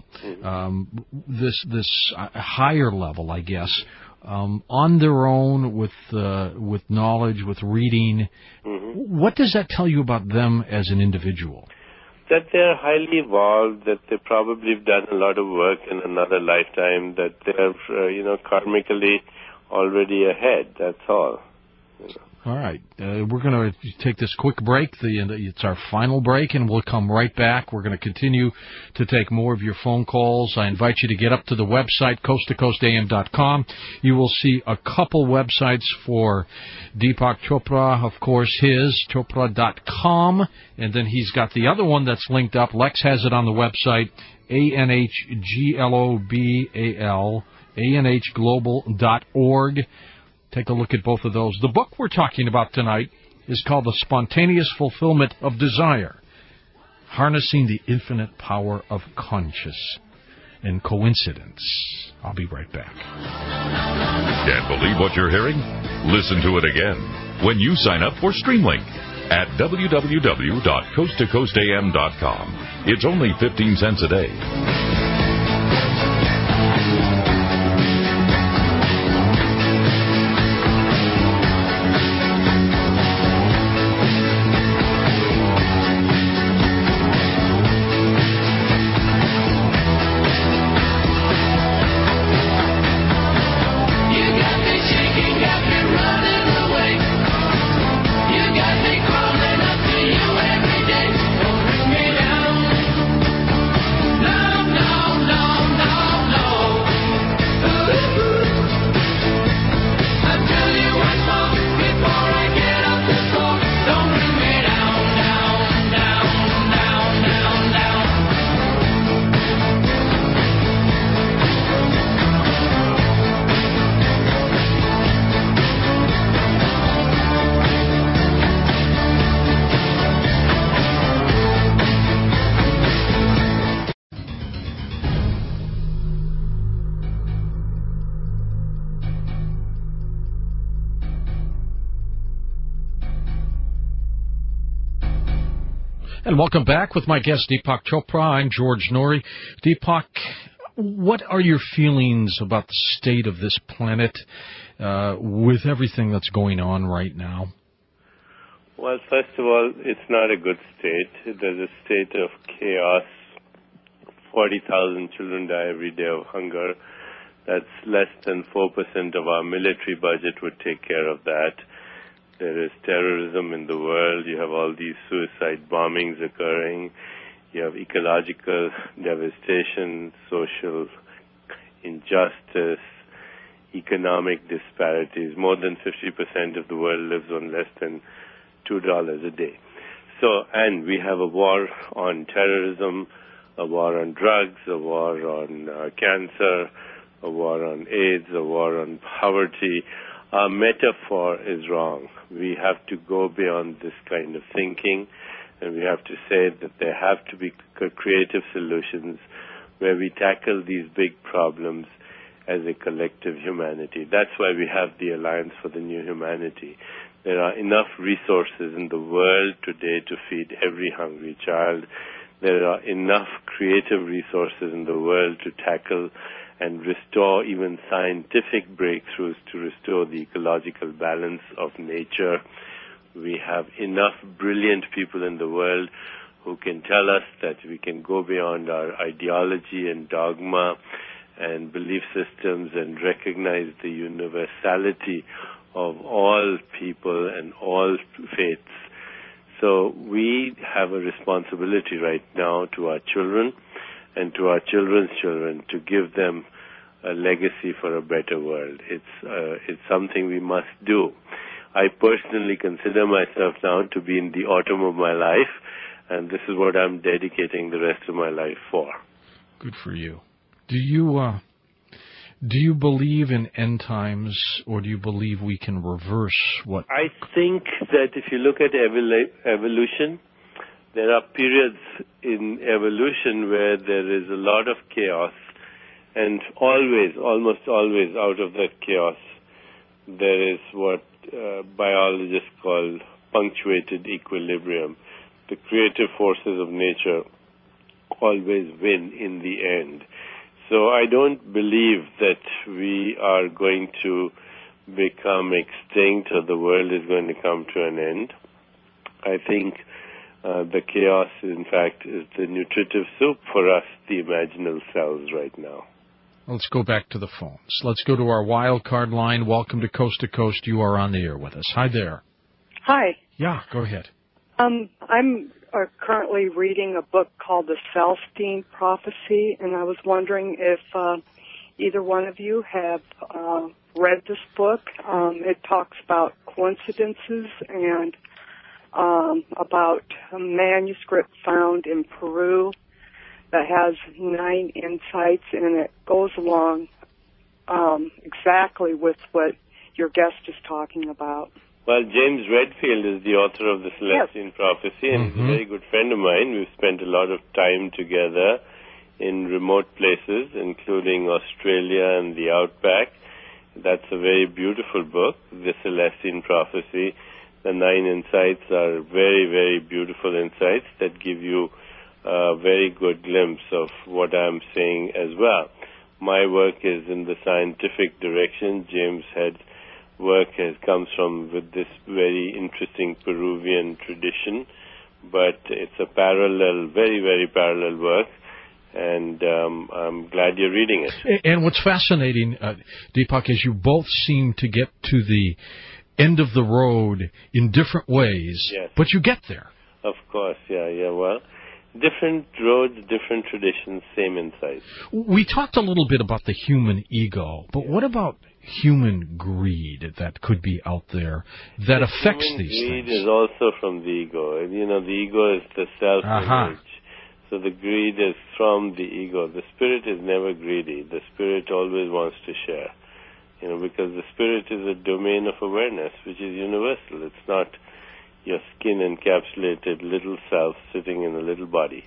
this higher level, I guess, on their own with knowledge, with reading, what does that tell you about them as an individual? That they're highly evolved, that they probably have done a lot of work in another lifetime, that they're, karmically already ahead. That's all. All right. We're going to take this quick break. It's our final break, and we'll come right back. We're going to continue to take more of your phone calls. I invite you to get up to the website, coasttocoastam.com. You will see a couple websites for Deepak Chopra, of course, his, chopra.com, and then he's got the other one that's linked up. Lex has it on the website, ANHGLOBAL, ANHglobal.org. Take a look at both of those. The book we're talking about tonight is called The Spontaneous Fulfillment of Desire, Harnessing the Infinite Power of Conscious and Coincidence. I'll be right back. Can't believe what you're hearing? Listen to it again when you sign up for Streamlink at www.coasttocoastam.com. It's only 15 cents a day. And welcome back with my guest, Deepak Chopra. I'm George Noory. Deepak, what are your feelings about the state of this planet with everything that's going on right now? Well, first of all, it's not a good state. There's a state of chaos. 40,000 children die every day of hunger. That's less than 4% of our military budget would take care of that. There is terrorism in the world. You have all these suicide bombings occurring. You have ecological devastation, social injustice, economic disparities. More than 50% of the world lives on less than $2 a day. And we have a war on terrorism, a war on drugs, a war on cancer, a war on AIDS, a war on poverty. Our metaphor is wrong. We have to go beyond this kind of thinking, and we have to say that there have to be creative solutions where we tackle these big problems as a collective humanity. That's why we have the Alliance for the New Humanity. There are enough resources in the world today to feed every hungry child. There are enough creative resources in the world to tackle and restore even scientific breakthroughs to restore the ecological balance of nature. We have enough brilliant people in the world who can tell us that we can go beyond our ideology and dogma and belief systems and recognize the universality of all people and all faiths. So we have a responsibility right now to our children and to our children's children to give them a legacy for a better world. It's something we must do. I personally consider myself now to be in the autumn of my life, and this is what I'm dedicating the rest of my life for. Good for you. Do Do you believe in end times, or do you believe we can reverse what... I think that if you look at evolution, there are periods in evolution where there is a lot of chaos, and almost always out of that chaos, there is what biologists call punctuated equilibrium. The creative forces of nature always win in the end. So I don't believe that we are going to become extinct or the world is going to come to an end. I think the chaos, in fact, is the nutritive soup for us, the imaginal selves right now. Let's go back to the phones. Let's go to our wild card line. Welcome to Coast. You are on the air with us. Hi there. Hi. Yeah, go ahead. I'm currently reading a book called The Celestine Prophecy, and I was wondering if either one of you have read this book. It talks about coincidences and about a manuscript found in Peru that has 9 insights, and it goes along exactly with what your guest is talking about. Well, James Redfield is the author of The Celestine Prophecy, and he's a very good friend of mine. We've spent a lot of time together in remote places, including Australia and the Outback. That's a very beautiful book, The Celestine Prophecy. The 9 insights are very, very beautiful insights that give you a very good glimpse of what I'm saying as well. My work is in the scientific direction. James' work comes from with this very interesting Peruvian tradition, but it's a parallel, very, very parallel work, and I'm glad you're reading it. And what's fascinating, Deepak, is you both seem to get to the end of the road in different ways, but you get there. Of course, yeah, well, different roads, different traditions, same insights. We talked a little bit about the human ego, but what about human greed that could be out there that affects these things? Greed is also from the ego. You know, the ego is the self-image. So the greed is from the ego. The spirit is never greedy. The spirit always wants to share. You know, because the spirit is a domain of awareness, which is universal. It's not your skin-encapsulated little self sitting in a little body.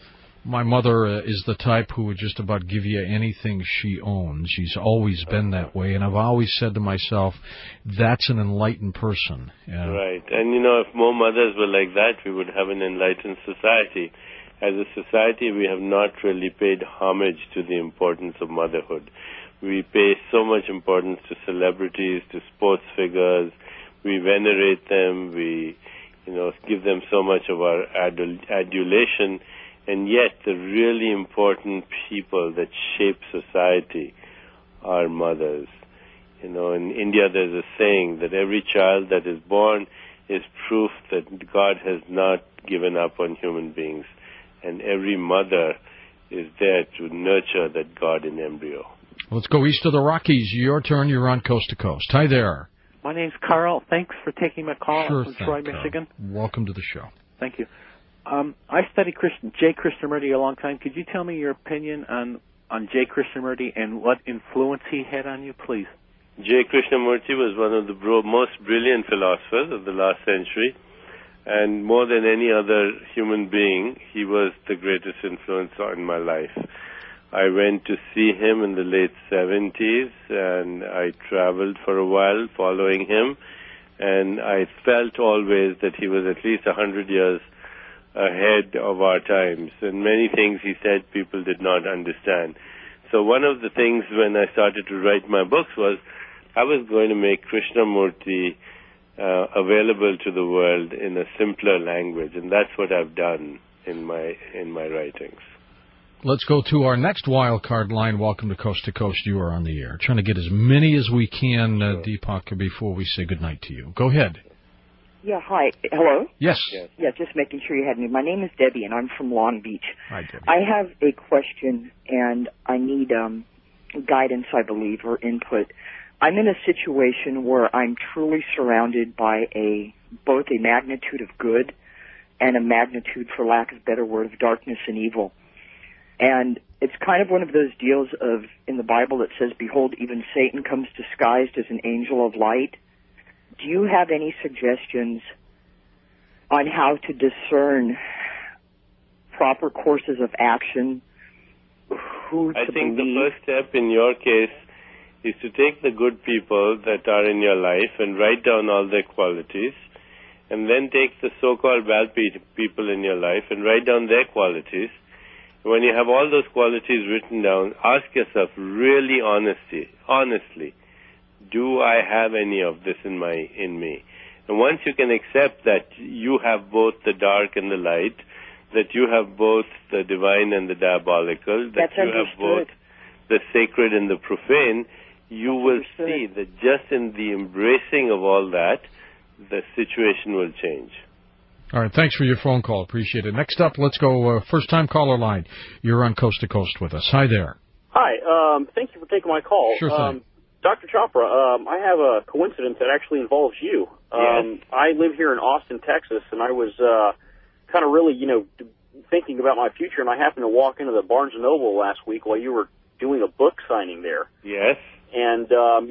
My mother is the type who would just about give you anything she owns. She's always been that way, and I've always said to myself, that's an enlightened person. Right. And, you know, if more mothers were like that, we would have an enlightened society. As a society, we have not really paid homage to the importance of motherhood. We pay so much importance to celebrities, to sports figures. We venerate them. We, you know, give them so much of our adulation. And yet, the really important people that shape society are mothers. You know, in India there's a saying that every child that is born is proof that God has not given up on human beings. And every mother is there to nurture that God in embryo. Let's go east of the Rockies. Your turn. You're on Coast to Coast. Hi there. My name's Carl. Thanks for taking my call. Sure I'm from Troy, Michigan. Welcome to the show. Thank you. I studied J. Krishnamurti a long time. Could you tell me your opinion on J. Krishnamurti and what influence he had on you, please? J. Krishnamurti was one of the most brilliant philosophers of the last century, and more than any other human being, he was the greatest influence on my life. I went to see him in the late 70s, and I traveled for a while following him, and I felt always that he was at least 100 years ahead of our times, and many things he said people did not understand. So one of the things when I started to write my books was I was going to make Krishnamurti available to the world in a simpler language, and that's what I've done in my writings. Let's go to our next wild card line. Welcome to Coast. You are on the air. Trying to get as many as we can, Deepak, before we say goodnight to you. Go ahead. Yeah, hi. Hello? Yes. Yeah, just making sure you had me. My name is Debbie, and I'm from Long Beach. Hi, Debbie. I have a question, and I need guidance, I believe, or input. I'm in a situation where I'm truly surrounded by both a magnitude of good and a magnitude, for lack of a better word, of darkness and evil. And it's kind of one of those deals of, in the Bible that says, behold, even Satan comes disguised as an angel of light. Do you have any suggestions on how to discern proper courses of action? I think the first step in your case is to take the good people that are in your life and write down all their qualities, and then take the so-called bad people in your life and write down their qualities. When you have all those qualities written down, ask yourself really honestly, do I have any of this in me? And once you can accept that you have both the dark and the light, that you have both the divine and the diabolical, that you have both the sacred and the profane, you will see that just in the embracing of all that, the situation will change. All right, thanks for your phone call. Appreciate it. Next up, let's go first-time caller line. You're on Coast to Coast with us. Hi there. Hi, thank you for taking my call. Sure thing. Dr. Chopra, I have a coincidence that actually involves you. Yes. I live here in Austin, Texas, and I was kind of really, thinking about my future, and I happened to walk into the Barnes & Noble last week while you were doing a book signing there. Yes. And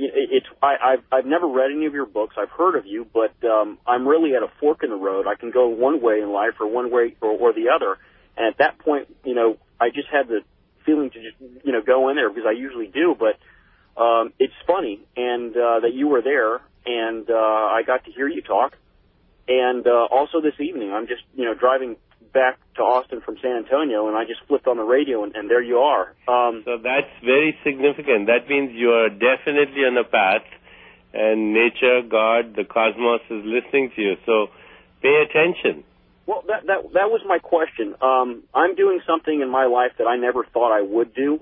I've never read any of your books. I've heard of you, but I'm really at a fork in the road. I can go one way in life or one way or the other. And at that point, I just had the feeling to just, go in there because I usually do. But it's funny and that you were there, and I got to hear you talk. And also this evening, I'm just, driving back to Austin from San Antonio, and I just flipped on the radio, and there you are. So that's very significant. That means you are definitely on a path, and nature, God, the cosmos is listening to you. So pay attention. Well, that was my question. I'm doing something in my life that I never thought I would do,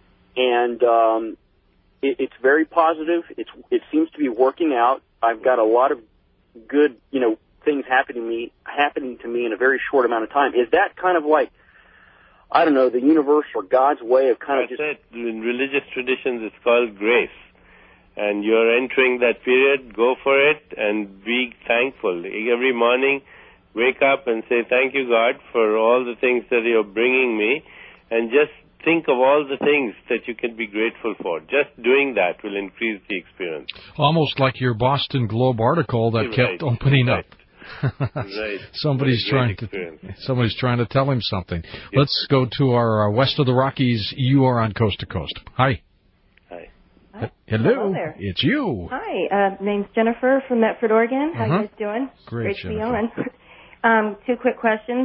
and it's very positive. It seems to be working out. I've got a lot of good, things happening to me in a very short amount of time. Is that kind of like, I don't know, the universe or God's way of kind of just... That's it. In religious traditions, it's called grace. And you're entering that period, go for it, and be thankful. Every morning, wake up and say, thank you, God, for all the things that you're bringing me, and just think of all the things that you can be grateful for. Just doing that will increase the experience. Almost like your Boston Globe article that kept opening up. Right. Somebody's trying to tell him something. Yep. Let's go to our west of the Rockies. You are on Coast to Coast. Hi. Hi. Hello there. It's you. Hi. Name's Jennifer from Medford, Oregon. How you guys doing? Great to be on. Two quick questions.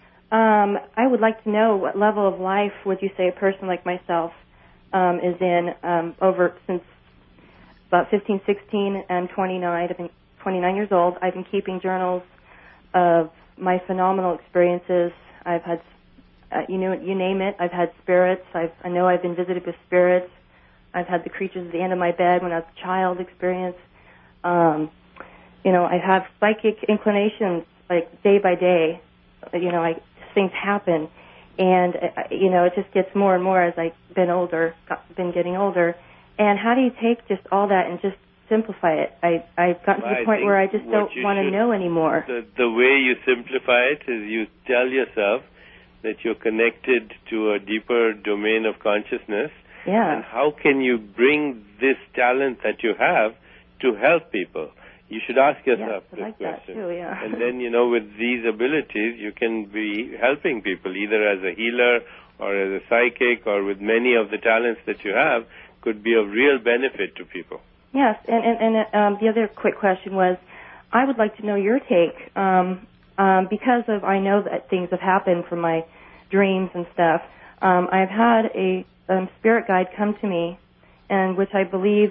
I would like to know what level of life would you say a person like myself is in over since about 15, 16, and 29. I've been 29 years old. I've been keeping journals of my phenomenal experiences. I've had, you name it. I've had spirits. I know I've been visited with spirits. I've had the creatures at the end of my bed when I was a child experience. I have psychic inclinations like day by day. Things happen, and it just gets more and more as I've been getting older. And how do you take just all that and just simplify it? I've gotten to the point where I just don't want to know anymore. The way you simplify it is you tell yourself that you're connected to a deeper domain of consciousness. Yeah. And how can you bring this talent that you have to help people? You should ask yourself this question. That too, yeah. And then, with these abilities, you can be helping people either as a healer or as a psychic, or with many of the talents that you have, could be of real benefit to people. Yes, and the other quick question was, I would like to know your take, because I know that things have happened from my dreams and stuff. I've had a spirit guide come to me, and which I believe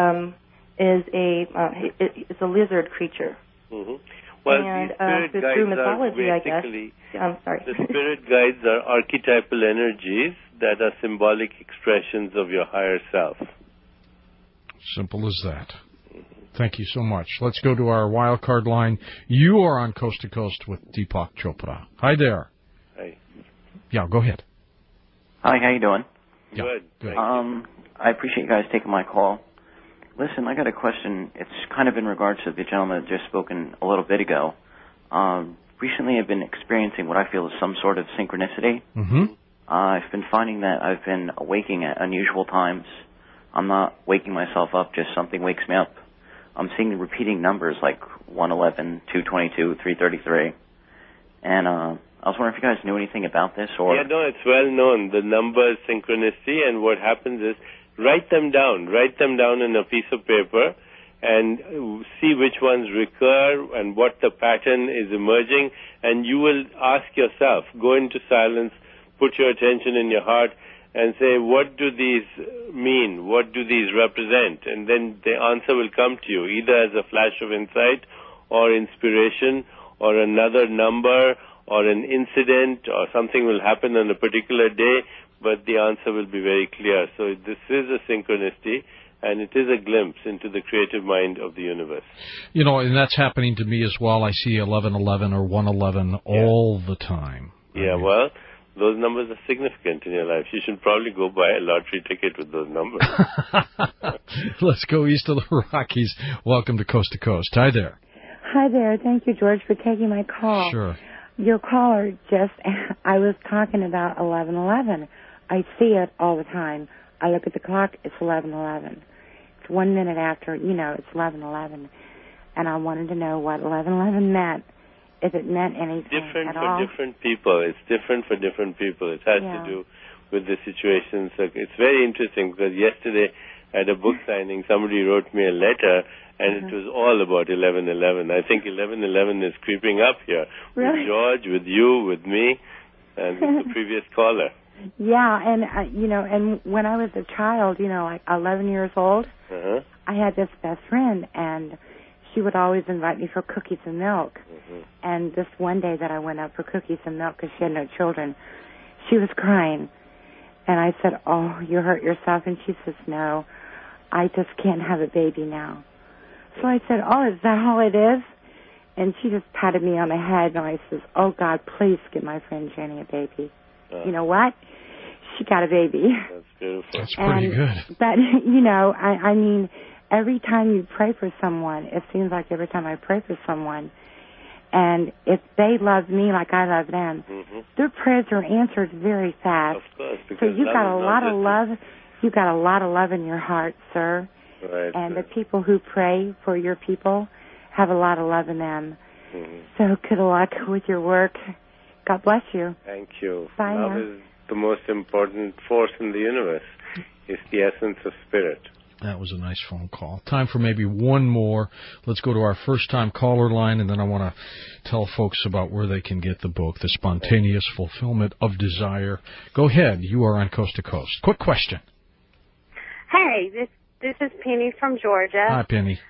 is it's a lizard creature. Mm-hmm. Well, and, the spirit guides through mythology, are basically, I'm sorry. The spirit guides are archetypal energies that are symbolic expressions of your higher self. Simple as that. Thank you so much. Let's go to our wild card line. You are on Coast to Coast with Deepak Chopra. Hi there. Hi. Yeah, go ahead. Hi, how you doing? Yeah, good. I appreciate you guys taking my call. Listen, I got a question. It's kind of in regards to the gentleman that just spoken a little bit ago. Recently I've been experiencing what I feel is some sort of synchronicity. Mm-hmm. I've been finding that I've been waking at unusual times. I'm not waking myself up, just something wakes me up. I'm seeing the repeating numbers like 111, 222, 333. And I was wondering if you guys knew anything about this or... Yeah, no, it's well known. The number is synchronicity, and what happens is write them down. Write them down in a piece of paper and see which ones recur and what the pattern is emerging, and you will ask yourself, go into silence, put your attention in your heart, and say, what do these mean? What do these represent? And then the answer will come to you, either as a flash of insight or inspiration or another number or an incident or something will happen on a particular day, but the answer will be very clear. So this is a synchronicity, and it is a glimpse into the creative mind of the universe. You know, and that's happening to me as well. I see 1111 or 111 all the time. Yeah, well, those numbers are significant in your life. You should probably go buy a lottery ticket with those numbers. Let's go east of the Rockies. Welcome to Coast. Hi there. Hi there. Thank you, George, for taking my call. Sure. Your caller I was talking about 1111. I see it all the time. I look at the clock, it's 11:11. It's 1 minute after, it's 11:11. And I wanted to know what 11:11 meant, if it meant anything Different at for all. different people. It's different for different people. It has to do with the situation. So it's very interesting because yesterday at a book signing, somebody wrote me a letter, and it was all about 11:11. I think 11:11 is creeping up here. Really? With George, with you, with me, and with the previous caller. Yeah, and, and when I was a child, like 11 years old, I had this best friend, and she would always invite me for cookies and milk. And this one day that I went up for cookies and milk because she had no children, she was crying. And I said, oh, you hurt yourself? And she says, no, I just can't have a baby now. So I said, oh, is that all it is? And she just patted me on the head, and I says, oh, God, please give my friend Jenny a baby. You know what? She got a baby. That's beautiful. That's pretty good. But, I mean, every time you pray for someone, it seems like every time I pray for someone, and if they love me like I love them, their prayers are answered very fast. Of course, so because you got a lot of love. You got a lot of love in your heart, sir. Right. And the people who pray for your people have a lot of love in them. So good luck with your work. God bless you. Thank you. Bye Love now. is the most important force in the universe. It's the essence of spirit. That was a nice phone call. Time for maybe one more. Let's go to our first-time caller line, and then I want to tell folks about where they can get the book, The Spontaneous Fulfillment of Desire. Go ahead. You are on Coast to Coast. Quick question. Hey, this is Penny from Georgia. Hi, Penny.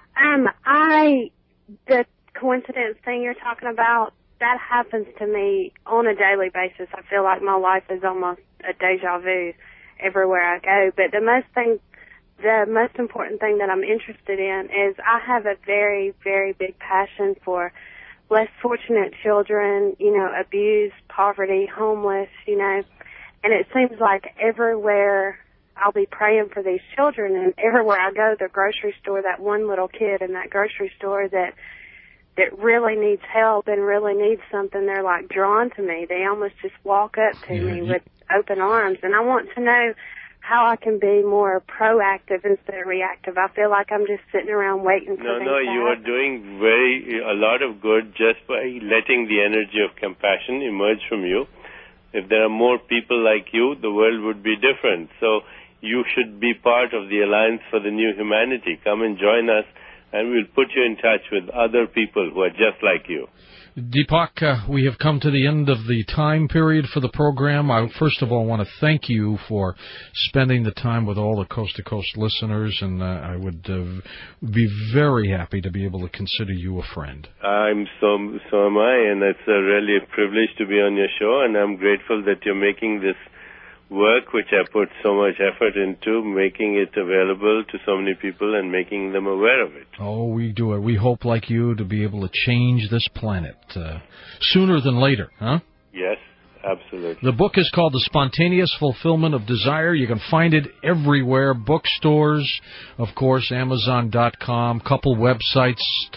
The coincidence thing you're talking about, that happens to me on a daily basis. I feel like my life is almost a deja vu everywhere I go. But the most important thing that I'm interested in is I have a very, very big passion for less fortunate children, abused, poverty, homeless, and it seems like everywhere I'll be praying for these children, and everywhere I go, the grocery store, that one little kid in that grocery store that really needs help and really needs something, they're like drawn to me. They almost just walk up to me with open arms. And I want to know how I can be more proactive instead of reactive. I feel like I'm just sitting around waiting for things to you are happen. doing a lot of good just by letting the energy of compassion emerge from you. If there are more people like you, the world would be different. So you should be part of the Alliance for the New Humanity. Come and join us, and we'll put you in touch with other people who are just like you. Deepak, we have come to the end of the time period for the program. I first of all want to thank you for spending the time with all the Coast to Coast listeners, and I would be very happy to be able to consider you a friend. So am I, and it's really a privilege to be on your show, and I'm grateful that you're making this work, which I put so much effort into, making it available to so many people and making them aware of it. Oh, we do it. We hope, like you, to be able to change this planet sooner than later, huh? Yes, absolutely. The book is called The Spontaneous Fulfillment of Desire. You can find it everywhere, bookstores, of course, Amazon.com, couple websites,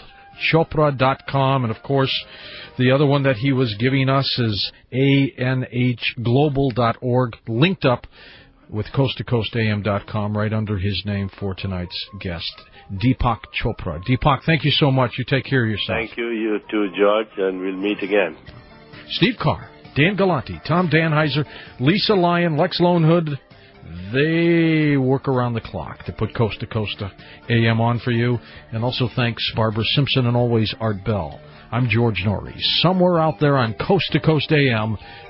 DeepakChopra.com. And, of course, the other one that he was giving us is anhglobal.org, linked up with coasttocoastam.com right under his name for tonight's guest, Deepak Chopra. Deepak, thank you so much. You take care of yourself. Thank you. You too, George, and we'll meet again. Steve Carr, Dan Galante, Tom Danheiser, Lisa Lyon, Lex Lonehood, they work around the clock to put Coast to Coast AM on for you. And also thanks Barbara Simpson and always Art Bell. I'm George Norrie. Somewhere out there on Coast to Coast AM,